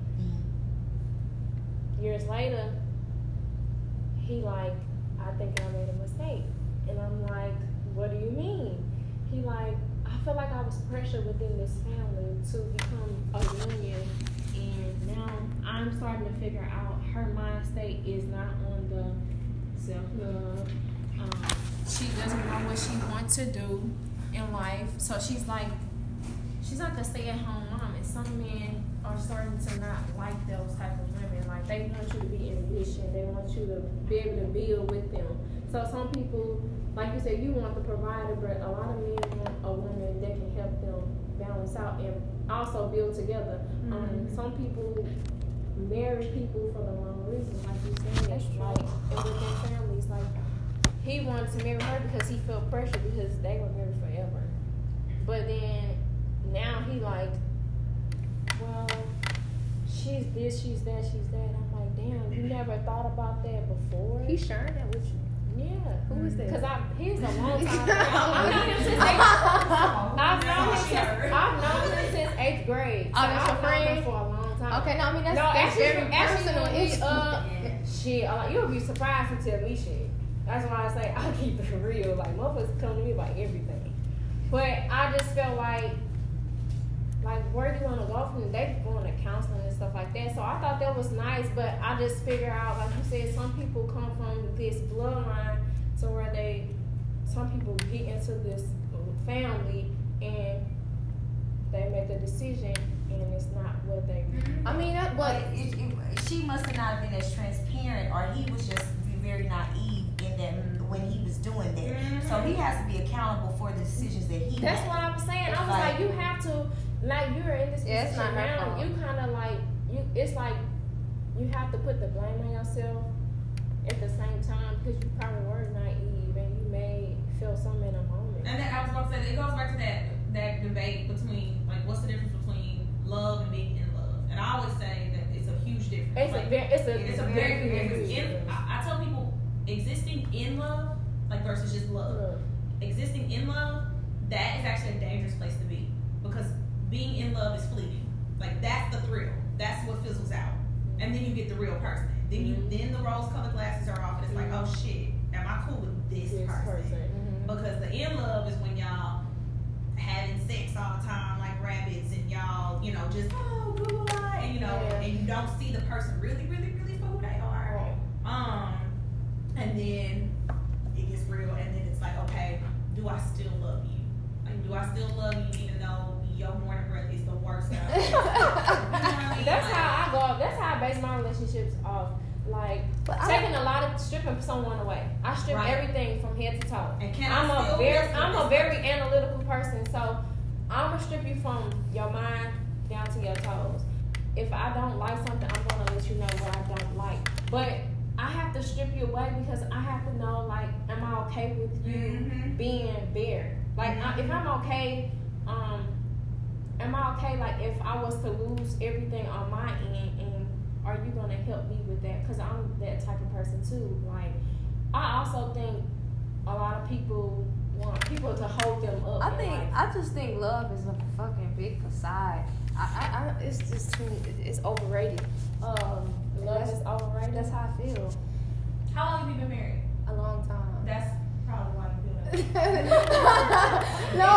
Years later, he like, I think I made a mistake. And I'm like, what do you mean? He like, I feel like I was pressured within this family to become a union, and now I'm starting to figure out her mind state is not on the self-love. She doesn't know what she wants to do in life, so she's like a stay-at-home mom, and some men are starting to not like those type of women. Like, they want you to be ambitious, they want you to be able to build with them. So some people, like you said, you want the provider, but a lot of men want a woman that can help them balance out and also build together. Some people marry people for the wrong reasons, like you said. That's true. Like, and with their families, like, he wanted to marry her because he felt pressure because they were married forever. But then now he like, well, she's this, she's that, she's that. I'm like, damn, you never thought about that before? He shared that with you. Yeah. Who is that? Because he's a long time. I've known him since since 8th grade. So Oh, that's your I've known friend? him for a long time. Okay, no, I mean that's very personal. Shit, you'll be surprised to tell me shit. That's why I say I keep it real. Like, motherfuckers come to me about everything. But I just felt like where do you want to go from? They going to counseling and stuff like that. So I thought that was nice, but I just figured out, like you said, some people come from this bloodline to where some people get into this family and they make a decision and it's not what they. I mean, She must have not been as transparent, or he was just very naive in that when he was doing that. So he has to be accountable for the decisions that he That's made. what I was saying. I was like, you have to, like, you're in this Yeah, it's position not her now. fault. You kind of like, it's like you have to put the blame on yourself at the same time because you probably were naive and you may feel something in a moment. And then I was about to say, it goes back to that debate between, like, what's the difference between love and being in love? And I always say that it's a huge difference. It's a very big huge difference. I tell people, existing in love, like, versus just love. Existing in love, that is actually a dangerous place to be, because being in love is fleeting. Like, that's the thrill. That's what fizzles out. And then you get the real person. Then the rose-colored glasses are off, and it's like, oh shit, am I cool with this person? Because the in love is when y'all having sex all the time like rabbits, and y'all, just Google eye, and and you don't see the person really, really, really for who they are. And then it gets real, and then it's like, okay, do I still love you? Like, do I still love you even though your morning breath is the worst? That's how I go. That's how I base my relationships off. Like, stripping someone away. I strip everything from head to toe. And I'm a very analytical person, so I'm gonna strip you from your mind down to your toes. If I don't like something, I'm gonna let you know what I don't like. But I have to strip you away because I have to know, like, am I okay with you being bare? Like, if I'm okay, am I okay, like, if I was to lose everything on my end, and are you going to help me with that? Because I'm that type of person, too. Like, I also think a lot of people want people to hold them up. I just think love is a fucking big facade. It's just too. It's overrated. Love is overrated. That's how I feel. How long have you been married? A long time. That's probably why you feel that. No.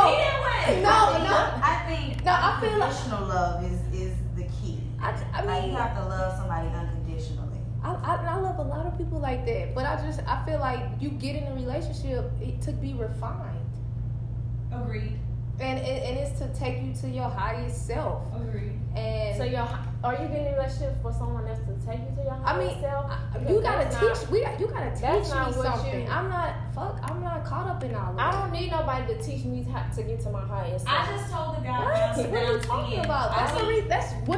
I think No, I feel like unconditional love is the key. I Like, mean, you have to love somebody unconditionally. I love a lot of people like that, but I feel like you get in a relationship to be refined, Agreed. and it's to take you to your highest self. Agreed. And So are you getting in a relationship for someone else to take you to your highest self? you gotta teach. You gotta teach me not what something. you- I'm not caught up in all of I that. don't need nobody to teach me how to get to my highest self. I just told the guy What? that What are you talking about? What do we have? But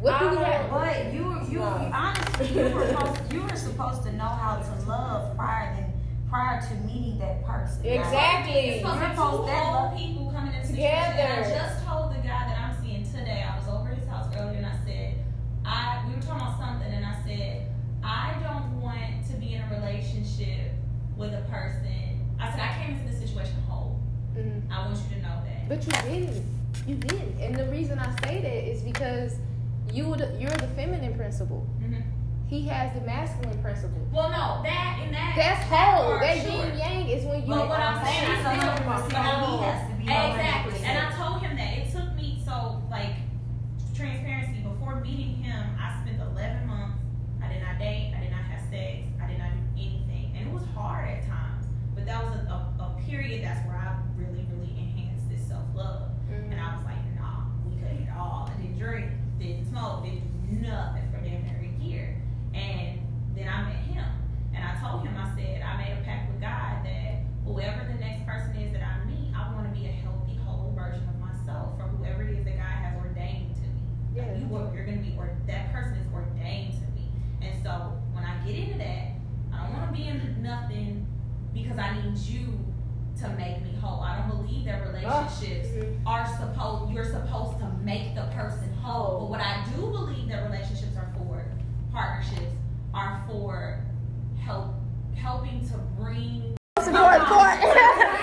you honestly, you were supposed to know how to love prior to meeting that person. Exactly. It's supposed to be two old people coming in together. Together. And I just told the guy that I'm seeing today, I was over his house earlier and I said, we were talking about something and I said, I don't want to be in a relationship with a person. I said, I came into this situation whole. Mm-hmm. I want you to know that. But you didn't. You didn't. And the reason I say that is because you're the feminine principle. Mm-hmm. He has the masculine principle. Well, no, That's whole. That yin yang is when you. But what I'm saying, She's I still, 100%. but He has to be exactly. 100%. And I told him that it took me transparency. Before meeting him, I spent 11 months. I did not date. I did not have sex. I did not do anything, and it was hard at times. But that was a period. That's where I really, really enhanced this self love. Mm-hmm. And I was like, nah, we cut it all. I didn't drink, didn't smoke, didn't do nothing for damn near a year. And then I met him. And I told him, I said, I made a pact with God that whoever the next person is that I meet, I want to be a healthy, whole version of myself for whoever it is that God has ordained to me. Yeah. Like you're going to be, or that person is ordained to me. And so when I get into that, I don't want to be in nothing because I need you to make me whole. I don't believe that relationships you're supposed to make the person whole. But what I do believe that relationships are for, partnerships are for helping to bring. That's the important part. I'm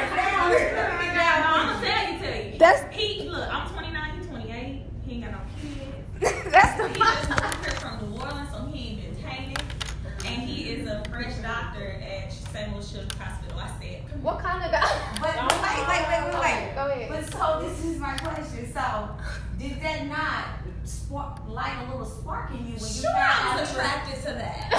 gonna tell you. Look, I'm 29, he's 28. He ain't got no kids. That's the He just moved here from New Orleans, so he ain't been tainted. And he is a fresh doctor at St. Louis Children's Hospital. I said, what kind of guy? But wait. Go ahead. But so this is my question. So did that not light a little spark in you when you sure, found I out was attracted to that. I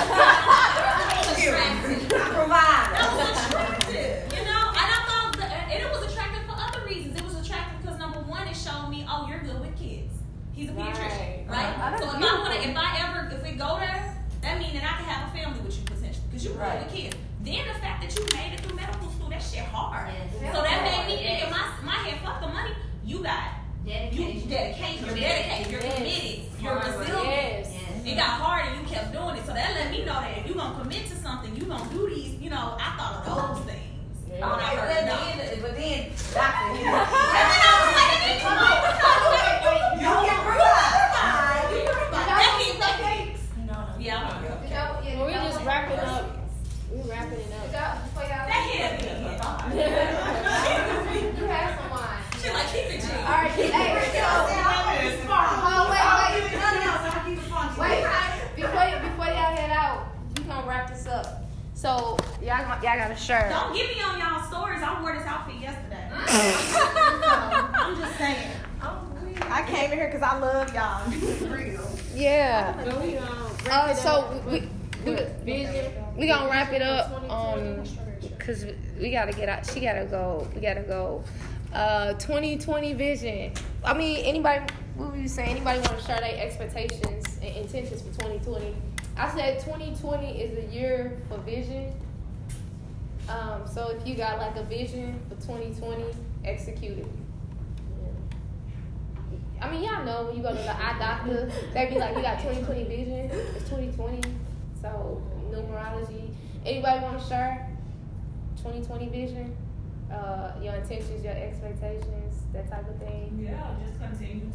was attracted, you know, and I thought and it was attractive for other reasons. It was attractive because number one, it showed me, oh, you're good with kids. He's a pediatrician, right? So if we go there, that means that I can have a family with you potentially because you're good with kids. Then the fact that you made it through medical school, that shit hard. Yes. So that made me think in my head, fuck the money, you got Dedication. you're dedicated, you're committed, you're resilient. Yes. It got hard and you kept doing it. So that let me know that if you're going to commit to something, you're going to do these, I thought of those things. Yeah. When I heard no. But then, doctor, And then I was like, come on, you can provide. No. Yeah, I want to go. Well, we just wrapping up. We wrapping it up. That hit me. You had some wine. She like, keep it G. All right, hey, before y'all head out, we gonna wrap this up. So y'all got a shirt. Don't get me on y'all stories. I wore this outfit yesterday. I'm just saying. I came in here because I love y'all. Real. Yeah. So we wrap it So up. we gonna wrap it up. Cause we gotta get out. She gotta go. We gotta go. 2020 vision. I mean, anybody? What were you saying? Anybody want to share their expectations and intentions for 2020? I said 2020 is a year for vision. So if you got like a vision for 2020, execute it. I mean, y'all know when you go to the eye doctor, they be like, you got 2020 vision. It's 2020. So numerology. Anybody want to share 2020 vision? Your intentions, your expectations, that type of thing. Yeah, just continue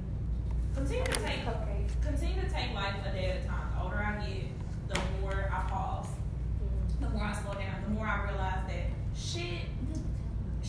to take life a day at a time. The older I get, the more I pause, the more I slow down, the more I realize that shit,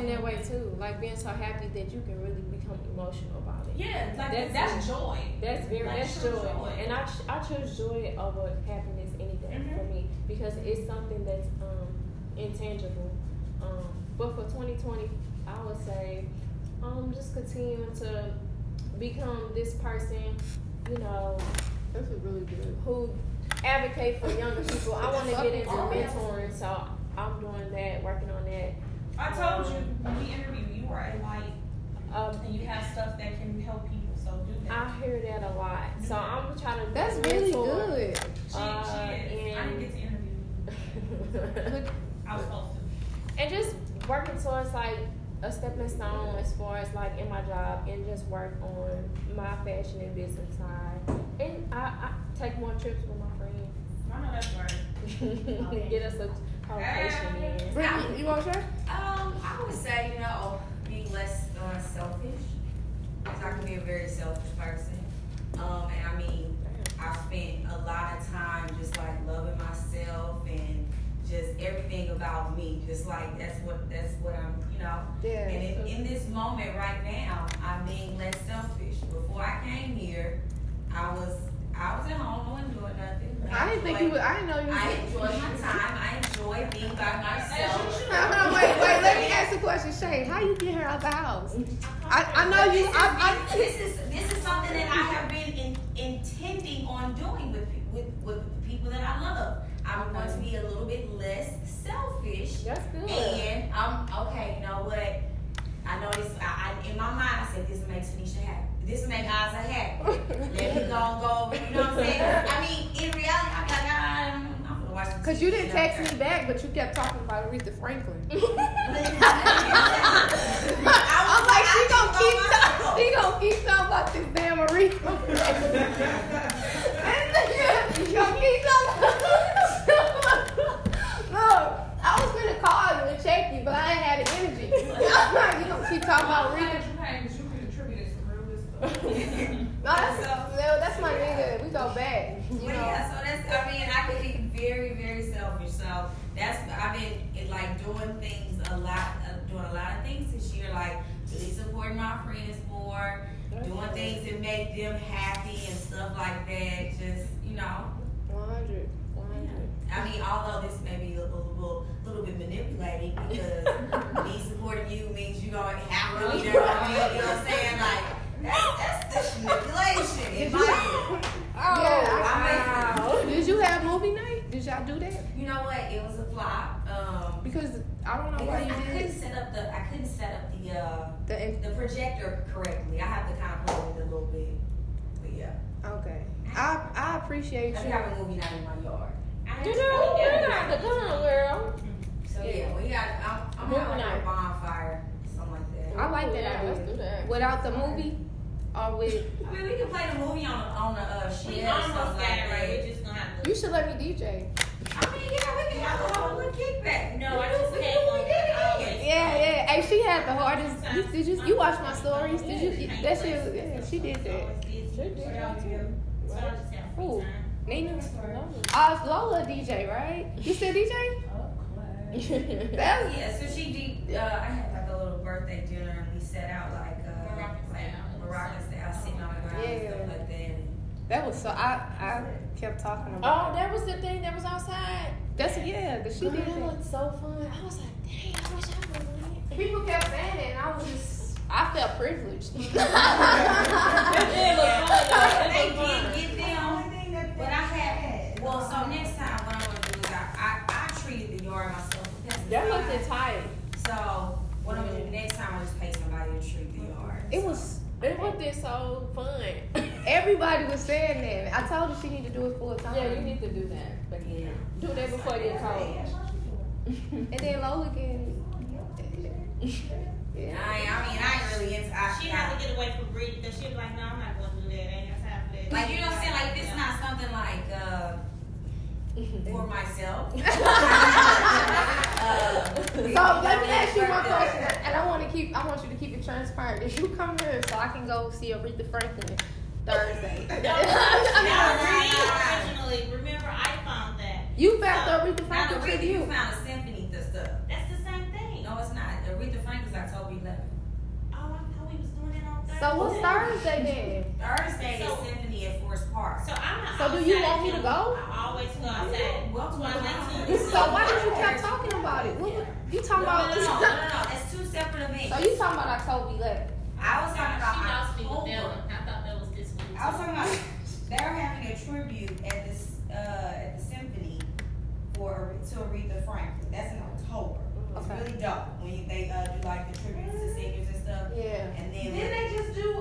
feeling that way too, like being so happy that you can really become emotional about it. Yeah, like that's joy. That's Like, joy. And I choose joy over happiness any day for me because it's something that's intangible. But for 2020, I would say just continuing to become this person, you know, This is really good. who advocate for younger people. I want to get into mentoring, so I'm doing that, working on that. I told you when we interviewed, you are a light, and you have stuff that can help people. So do that. I hear that a lot, so I'm trying to. That's really good. She is. I didn't get to interview you. I was supposed to. And just working towards like a stepping stone as far as like in my job and just work on my fashion and business side. And I take more trips with my friends. I know that's right. Get us a vacation in. Brittany, you want to share? I would say, you know, being less selfish. Because I can be a very selfish person. And I mean, I've spent a lot of time just like loving myself and just everything about me. Just like that's what I'm, you know. Yeah. And in this moment right now, I'm being less selfish. Before I came here, I was at home, I wasn't doing nothing. I didn't think you would. I didn't know you would. I enjoy my time. I enjoy being by myself. No, wait. Let me ask a question, Shay. How you get her out the house? I know you. This is something that I have been intending on doing with the people that I love. I'm going to be a little bit less selfish. That's good. And I'm okay. You know what? I know this. In my mind, I said this makes Tanisha happy. This make Asa happy. Let me go. You know what I'm saying? I mean, in reality, I'm like, I'm gonna watch this. Because you didn't text me back, but you kept talking about Aretha Franklin. I I'm like, she gonna keep talking about this damn Aretha. She gonna keep talking. No, I was gonna call you and check you, but I ain't had the energy. You gonna keep talking about Aretha. No, that's my nigga. We go back. You know? Yeah, so I can be very, very selfish. So I've been like doing a lot of things this year, like really supporting my friends more, doing things that make them happy and stuff like that. Just, you know. 100. I mean, although this may be a little bit manipulating because me supporting you means you're going to have to be there for me. You know what I'm saying? Like, that's manipulation. In my view. Wow. Did you have movie night? Did y'all do that? You know what? It was a flop. Because I don't know why you I did. couldn't set up the projector correctly. I have to kind of play with it a little bit. But yeah. Okay. I appreciate I you. have a movie night in my yard. You know, we're not the gun, girl. So yeah, I'm having like a bonfire, something like that. I like that Yeah, idea. let's do that. Without the movie or with. I mean, we can play the movie on the shed or something like that. We're just gonna have to. You should let me DJ. I mean, yeah, we can have a whole little kickback. No, I just can't go there. Yeah. Hey, she had the hardest. Did you watch my stories? Did you? That shit. Yeah, she did that. Who? Nina? Lola DJ, right? You still DJ? Yeah, so I had like a little birthday dinner and we set out like Moroccan style, sitting on the ground and stuff like that. That was so. I kept talking about. Oh, that was the thing that was outside. That's she did That that. was so fun. I was like, dang, I wish I would have done it. People kept saying it, and I was just. I felt privileged. They did get them, but I had. Well, so next time what I'm gonna do is I treated the yard myself. That looked tight. So what I'm gonna do next time, I'll just pay somebody to treat the yard. It was. It looked so fun. Everybody was saying that. I told her she need to do it full time. Yeah, you need to do that. Yeah. Do that before you get cold. And then Lola can. Yeah. I mean, I ain't really into. She had to get away from Bridget because she was like, no, I'm not going to do that. I ain't got time for that. Like, you know what I'm saying? Like, this is not something like for myself. So let me ask you one question, and I want you to keep it transparent. If you come here, so I can go see Aretha Franklin Thursday. Originally, remember, I found that. You found the Aretha Now, Franklin the Aretha, tribute. you found a symphony stuff. That's the same thing. No, it's not. Aretha Franklin's like So what's Thursday then? Thursday is Symphony at Forest Park. So I'm not. So do you want me to go? I always go outside. So why did you keep talking about it? What you talking about? No. That's two separate events. So you talking about October 11th? I was talking about She lost me with October. that one. I thought that was this week. I was talking about they're having a tribute at the Symphony for to Aretha Franklin. That's in October. It's Okay. really dope when they do like the tributes to singers and stuff. Yeah. And then Didn't they just do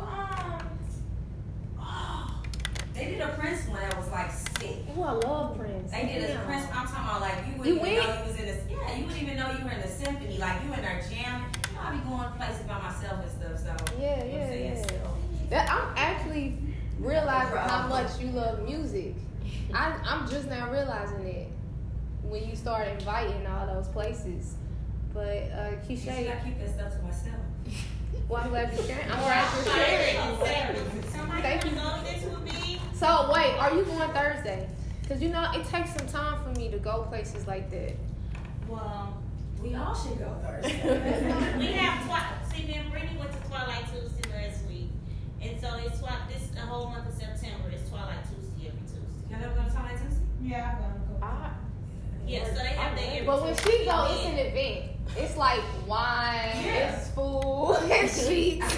they did a Prince one that was like sick. Oh, I love Prince. They did a Damn. Prince. I'm talking about like you wouldn't You even know went? you was in the you wouldn't even know you were in the Symphony. Like you in there jamming. You know, I be going places by myself and stuff. So Yeah, you know what I'm yeah, saying? yeah. So, That, I'm actually realizing how much you love music. I'm just now realizing it when you start inviting all those places. But you should Keisha, not keep that stuff to myself. well, I'm glad you're sharing. I'm glad you're sharing. Somebody Thank you. know this would be. So wait, are you going Thursday? Cause you know it takes some time for me to go places like that. Well, We all should go Thursday. we have see, me and Brittany went to Twilight Tuesday last week, and so it's this the whole month of September is Twilight Tuesday every Tuesday. Y'all ever go to Twilight Tuesday? Yeah, I'm gonna go. Yeah, so they have that every But when Tuesday. she goes, it's an event. It's like wine, it's food, and sheets.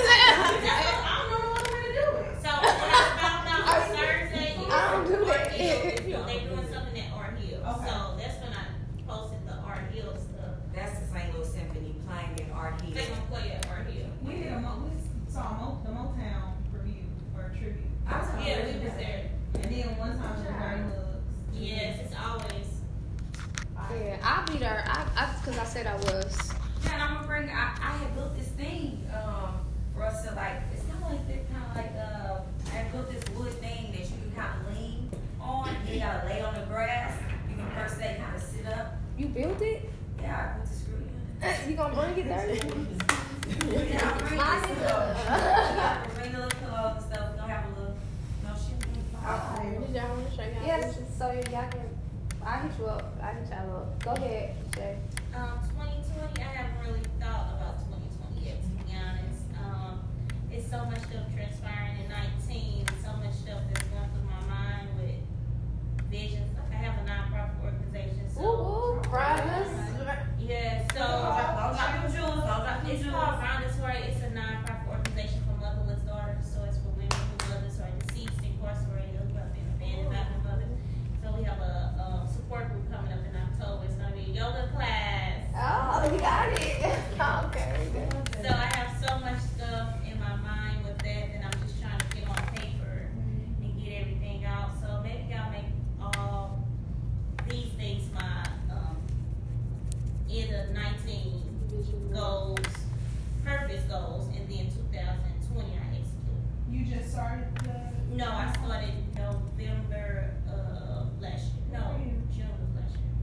I don't know what I'm gonna do it. So what I found out on Thursday is I don't do Art that. Hill. They're doing something at Art Hill. Okay. So that's when I posted the Art Hill stuff. That's the St. Louis Symphony playing in Art They Hill. gonna play at Art Hill. We did we saw the Motown review or tribute. I was Yeah, we was there. And then one time she got mugs. Yes, it's always. Yeah, I'll be there. Cause I said I was. Yeah, and I'm gonna bring. I had built this thing for us to like. It's kind of like I had built this wood thing that you can kind of lean on. You gotta lay on the grass. You can first say kind of sit up. You built it? Yeah, I put the screw in. You gonna bring it there? Yeah, I'll bring Mine this is stuff. up. Yeah, bring the little pillows and stuff. We're gonna have a little. No shit. Did y'all want to show y'all? Yes. So y'all can. I'll hit you up. I'll hit y'all up. Go ahead, Shay. 2020, I haven't really thought about 2020 yet, to be honest. It's so much stuff transpiring in 19, so much stuff that's going through my mind with visions. Like I have a nonprofit organization, so Ooh, brothers. yeah, so Don't drop your jewels. Don't drop your it's jewels. called Round This Right. It's a nonprofit organization for motherless daughters. So it's for women whose mothers are deceased, incarcerated, who have been abandoned by their mothers. So we have a support group coming up in October. It's going to be a yoga class. Oh, you got it. Okay. So I have so much stuff in my mind with that that I'm just trying to get on paper and get everything out. So maybe I'll make all these things my end of 19 goals, purpose goals, and then 2020 I execute. You just started the. No, I started November last year. No, June of last year.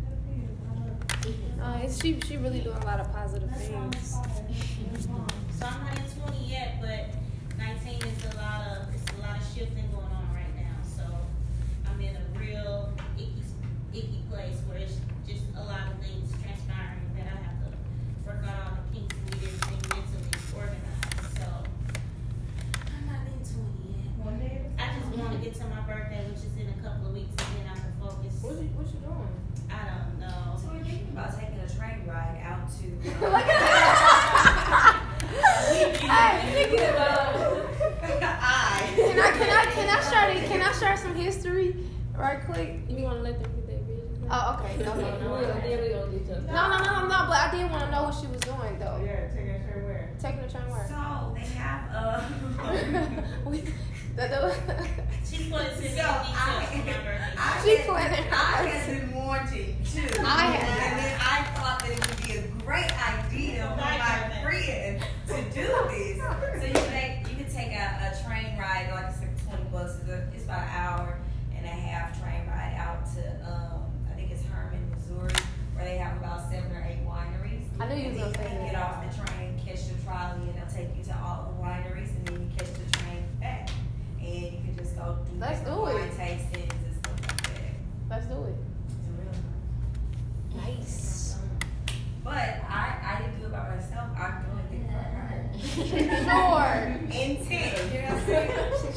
She really doing a lot of positive things. So I'm not in 20 yet, but 19 is a lot of shifting going on right now. So I'm in a real icky place where it's just a lot of things transpiring that I have to work out all the kinks and get everything mentally organized. So I'm not in 20 yet. One day. I just want to get to my birthday, which is in a couple of weeks, and then I can focus. What you doing? I don't know. So we're thinking about taking a train ride out to. Can I share some history right quick? You want to let them get their vision? Oh, okay. Go ahead. Then we gonna do just. No, but I did want to know what she was doing though. Yeah, take a train where? Taking a train where? So they have She's going to send me So details for my birthday. She planning her I birthday. had been wanting to. I had. And then I thought that it would be a great idea for my friend to do this. So you could take a train ride, like it's like $20. It's about an hour and a half train ride out to I think it's Herman, Missouri, where they have about 7 or 8 wineries. I knew you was And gonna then say you that. get off the train, catch the trolley, and they'll take you to all the wineries, and then you catch the train back. And you can just go do Let's different do it. wine tastings and stuff like that. Let's do it.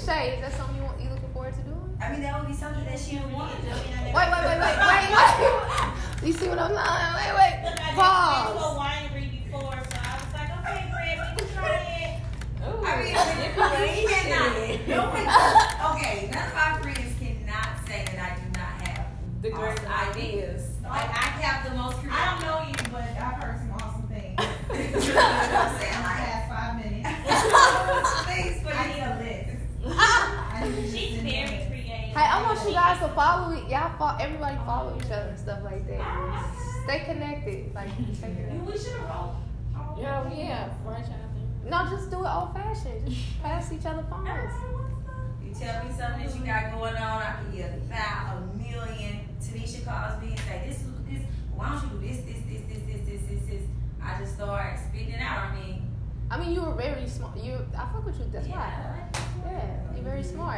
Shay, is that something you looking forward to doing? I mean, that would be something that she would want to do. Wait. You see what I'm saying? Wait. Look, I Pause. did to a winery before, so I was like, okay, Fred, we can try it. I mean, we cannot. Okay, none of my friends cannot say that I do not have The great awesome ideas. Like, I have the most creative. I don't know you, but I've heard some awesome things. You know what I'm saying? The Like, past 5 minutes. things for I you. need a list. I need to She's send very them. creative. Hey, I want you guys to follow it. Everybody follow each other and stuff like that. Stay connected. Like, stay connected. We should have rolled. Yeah. Right, No, just do it old fashioned. Just pass each other phones. You tell me something that you got going on, I can give about a million. Tanisha calls me and say, this, why don't you do this. I just start spitting it out. I mean, you were very smart. I fuck with you. That's why. Yeah, you're very smart.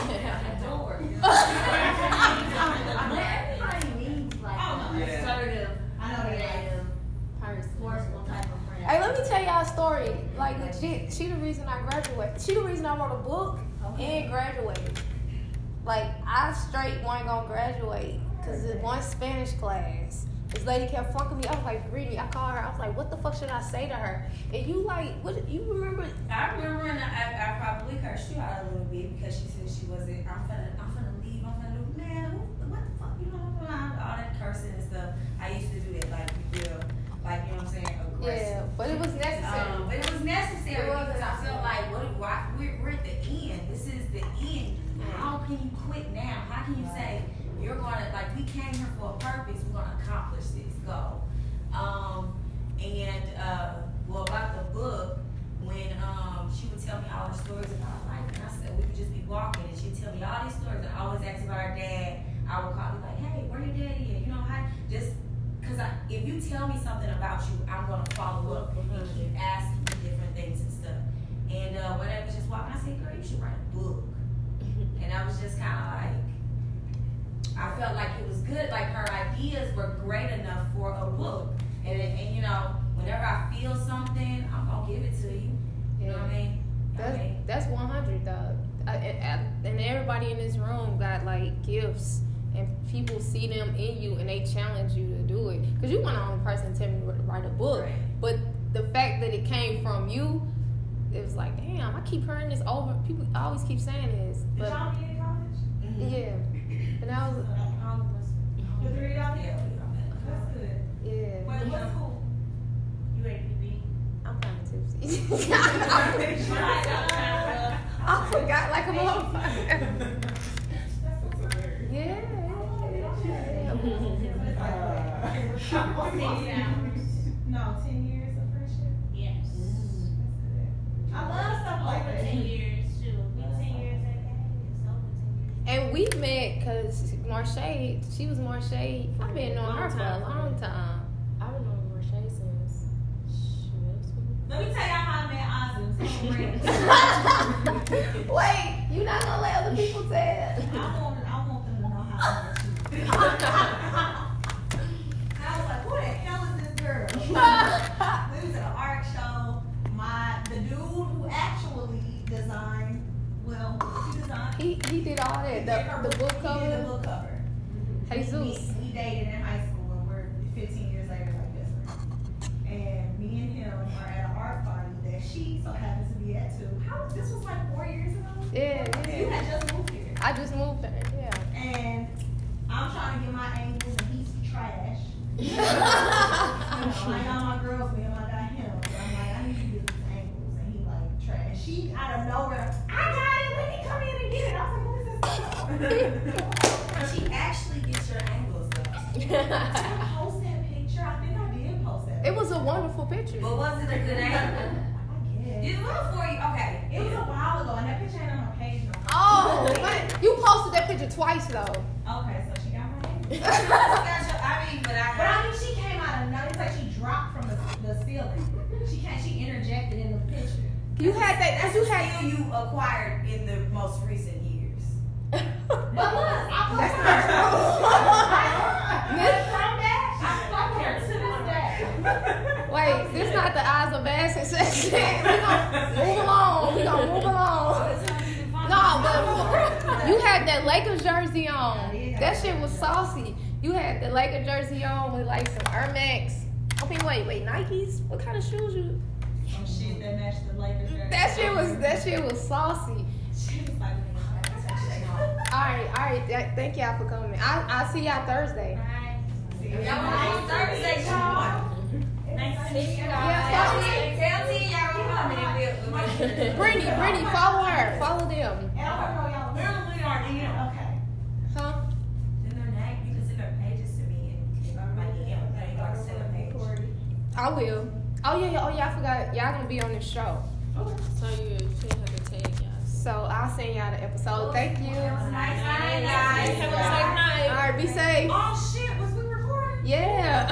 Everybody needs like an assertive, I know they creative, forceful type of friend. Hey, let me tell y'all a story. Like, legit, she the reason I graduated. She the reason I wrote a book and graduated. Like, I straight wasn't gonna graduate because in one Spanish class, this lady kept flunking me. I was like, Brittany, I called her. I was like, what the fuck should I say to her? And you like, what? You remember? I remember, and I probably cursed you out a little bit because she said she wasn't. I'm finna leave. I'm finna do. Man, what the fuck? You know, all that cursing and stuff. I used to do that, like real, like you know what I'm saying, aggressive. Yeah, but it was necessary. But it was necessary because I feel like we're at the end. This is the end. How can you quit now? How can you say you're gonna we came here for a purpose? We're gonna accomplish this goal. Well, about the book, when she would tell me all her stories about life, and I said we could just be walking, and she'd tell me all these stories. And I always asked about her dad. I would call me like, hey, where your daddy at? You know how just. Because if you tell me something about you, I'm going to follow up and keep asking you different things and stuff. And when I was just walking, I said, girl, you should write a book. And I was just kind of like, I felt like it was good. Like her ideas were great enough for a book. And you know, whenever I feel something, I'm going to give it to you. You know what I mean? That's 100, though. And everybody in this room got like gifts. And people see them in you and they challenge you to do it. Because you weren't the only person to tell me to write a book. Right. But the fact that it came from you, it was like, damn, I keep hearing this over. People always keep saying this. Did But y'all be in college? yeah. And I was, The three of y'all? Yeah. That's good. yeah. Wait, what school? UAPB. I'm kind of tipsy. I forgot like a motherfucker. Yeah. No, 10 years of friendship. Yes. I love stuff like Over that. 10 years, too. We 10 years at it's over 10 years. And we met because Marsha, she was Marsha. I've been knowing her for a long time. I've been knowing Marsha since middle school. Let me tell y'all how I met Ozzy. Wait, you not gonna let other people tell? I want them to know how I met you. I was like, who the hell is this girl? We was at an art show. The dude who actually designed, he designed. He did all that. The book He did the cover. book cover. Jesus. We dated in high school and we're 15 years later like best friends. And me and him are at an art party that she so happens to be at too. This was like 4 years ago? Yeah, You yeah. had just moved here. I just moved there. Yeah. And I'm trying to get my angles and he's trash. I got my girls with him, I got him. So I'm like, I need to get these angles and he like trash. She out of nowhere, I got it, let me come in and get it. I was like, what is this stuff? She actually gets your angles though. Did I post that picture? I think I did post that. It was a wonderful picture. But was it a good angle? I guess. You look for you. Okay. It was a while ago, and that picture ain't on my page no more. Oh, man. You posted that picture twice though. Okay, so she got my angles. But But I mean, she came out of nowhere. It's like she dropped from the ceiling. She interjected in the picture. You had that. That's You a had. skill you acquired in the most recent years. But look, I That's from her to this day. Wait, this not the eyes of bad success. We gonna move along. We gonna move along. No, had that Lakers jersey on. That shit was saucy. You had the Lakers jersey on with like some Air Max. I mean, wait, Nikes? What kind of shoes you? Some shit that matched the Lakers jersey. That shit was saucy. She was like, All right. Thank y'all for coming. I'll see y'all Thursday. Y'all Thursday, y'all. Tell T y'all coming and Brittany, follow her. Follow them. and I don't know y'all. We're in our DM. Okay. Huh? you can send their pages to me and like send a page. I will. Oh yeah, I forgot. Y'all gonna be on this show. So you should have to tag y'all. So I'll send y'all the episode. Thank you. Nice night, Have a safe night. All right, be safe. Oh shit, was we recording? Yeah.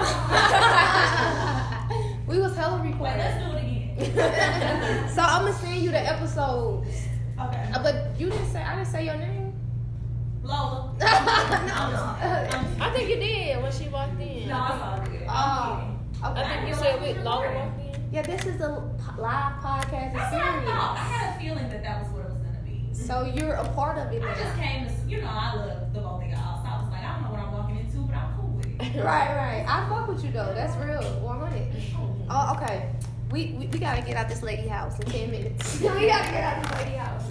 We was hella Wait, recording. let's do it again. So I'm gonna send you the episodes. Okay. But you didn't say. I didn't say your name. Lola. No. I think you did when she walked in. No, it's all good. Oh. Okay. I think you said with Lola walked in. Yeah, this is the live podcast That's what I thought. I experience. had a feeling that was what it was gonna be. So you're a part of it I just now. came to, I love the both of y'all. So I was like, I don't know what I'm walking into, but I'm cool with it. Right. I fuck with you though. That's real. 100. Oh, okay. We gotta get out this lady house in 10 minutes. We gotta get out this lady house.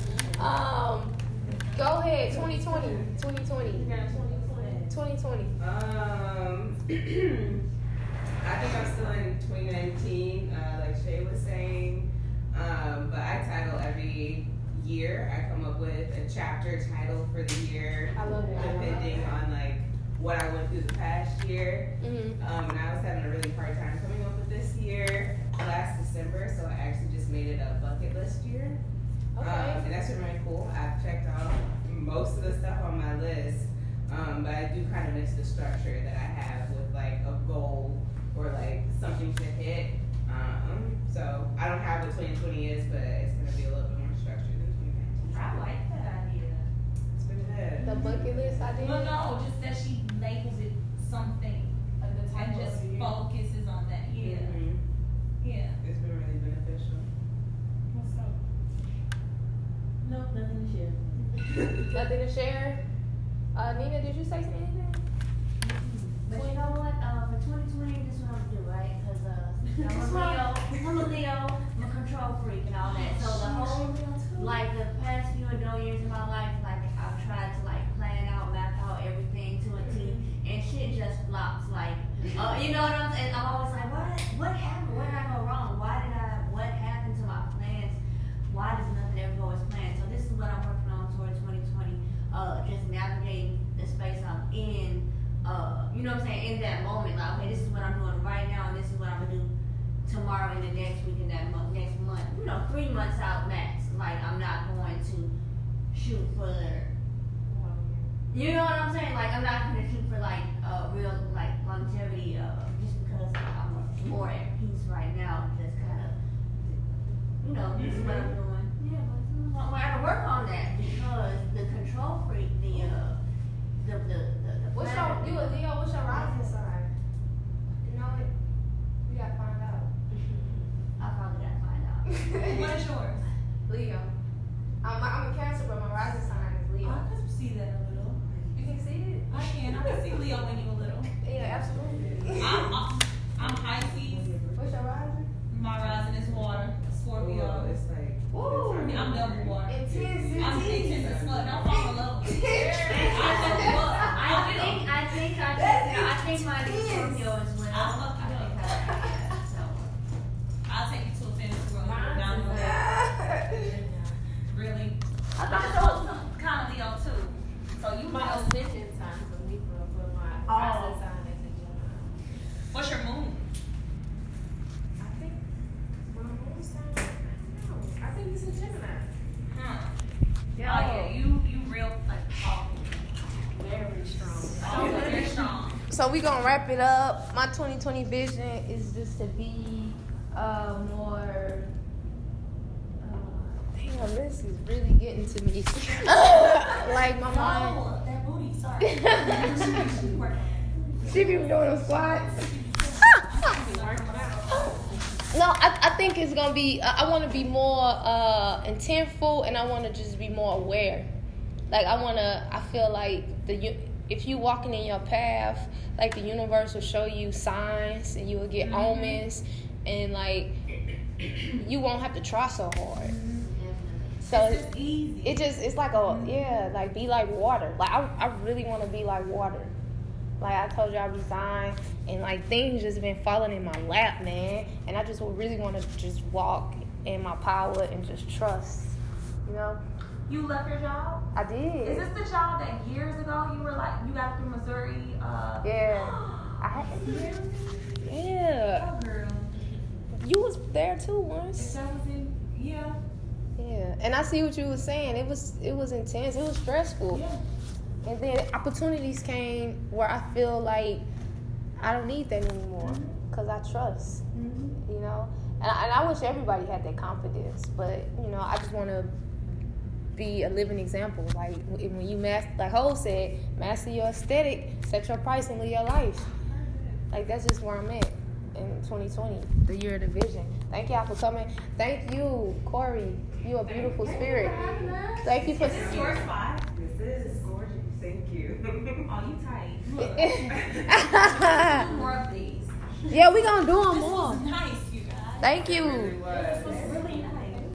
Go ahead. 2020. 2020. I think I'm still in 2019, like Shay was saying. But I title every year. I come up with a chapter title for the year, I love it. depending on like what I went through the past year. Mm-hmm. And I was having a really hard time coming up with this year last December, so I actually just made it a bucket list year. Okay. And that's been really cool. I've checked off most of the stuff on my list, but I do kind of miss the structure that I have with like a goal or like something to hit. So I don't have what 2020 is, but it's gonna be a little bit more structured than 2019. I like that idea. It's been good. The bucket list I did. But no, just that she labels it something and just focuses on that. Yeah. Mhm. Yeah. It's been really beneficial. What's up? Nope, nothing to share. Nothing to share. Nina, did you say anything? But you know what? For 2020, this is what I'm gonna do, right? Because I'm a Leo, I'm a control freak and all that. So the whole, like the past few adult years of my life, like I've tried to like plan out, map out everything to a T, and shit just flops. Like, you know what I'm saying? I'm always like, what happened? Where did I go wrong? What happened to my plans? Why does nothing ever go as planned? So this is what I'm working on towards 2020. Just navigating the space I'm in. You know what I'm saying? In that moment, like, okay, this is what I'm doing right now, and this is what I'm gonna do tomorrow and the next week and that month, next month. 3 months out max. Like, I'm not going to shoot for, you know what I'm saying? Like, I'm not gonna shoot for like real like longevity. Just because I'm more at peace right now. Just kind of, this is what I'm doing. Yeah, but I gotta work on that because the control freak, the What's your, you a Leo, what's your rising sign? You know it? We gotta find out. I probably gotta find out. What is yours? Leo. I'm a Cancer, but my rising sign is Leo. I can see that a little. You can see it? I can see Leo in you a little. Yeah, absolutely. I'm Pisces. What's your rising? My rising is water. Scorpio. It's like, Woo! I'm double water. Intensity. I'm intense as fuck. Don't fall in love with me. I think my Scorpio is when I'll take you to a fantasy world. Down the road. Really? I I'm thought also kind of Leo too. So you My know. ascension sign for Libra, but my rising sign is a Gemini. What's your moon? I think my moon sign. I don't know. I think it's a Gemini. Yeah, you real like powerful. Very strong. Oh, very strong. So we gonna wrap it up. My 2020 vision is just to be more. Damn, this is really getting to me. Like my mind. Oh, that booty. Sorry. She be doing them squats. No, I think it's gonna be. I want to be more intentful, and I want to just be more aware. Like I feel like if you walking in your path, like the universe will show you signs and you will get omens, and like you won't have to try so hard. So it's easy. It's like like be like water. Like I really want to be like water. Like I told you, I resigned, and like things just been falling in my lap, man. And I just really want to just walk in my power and just trust, you know. You left your job? I did. Is this the job that years ago you were like, you got through Missouri? Yeah. I had. Yeah. Oh, girl. You was there too once. That was in, yeah. Yeah. And I see what you was saying. It was intense. It was stressful. Yeah. And then opportunities came where I feel like I don't need that anymore because I trust, you know. And I wish everybody had that confidence, but you know, I just want to be a living example. Like when you like Ho said, master your aesthetic, set your price, and live your life. Like that's just where I'm at in 2020, the year of the vision. Thank y'all for coming. Thank you, Corey. You a beautiful spirit. Thank you for. Is this your spot? This is gorgeous. Thank you. Oh, you tight. Look. Do more of these. Yeah, we gonna do them This more. was nice, you guys. Thank you. This was really nice.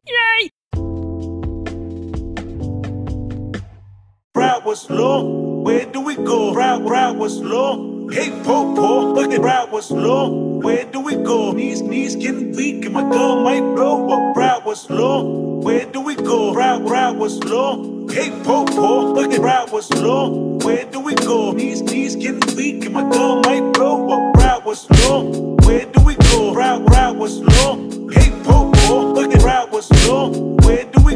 Ride was low, where do we go? Ride was low. Hey, po, look at ride was low. Where do we go? Knees getting weak and my gun might blow up. Ride was low, where do we go? Ride was low. Hey, po, look at ride was low. Where do we go? Knees getting weak and my gun might blow up. Ride was low, where do we go? Ride was low. Hey, po, look at ride was low. Where do we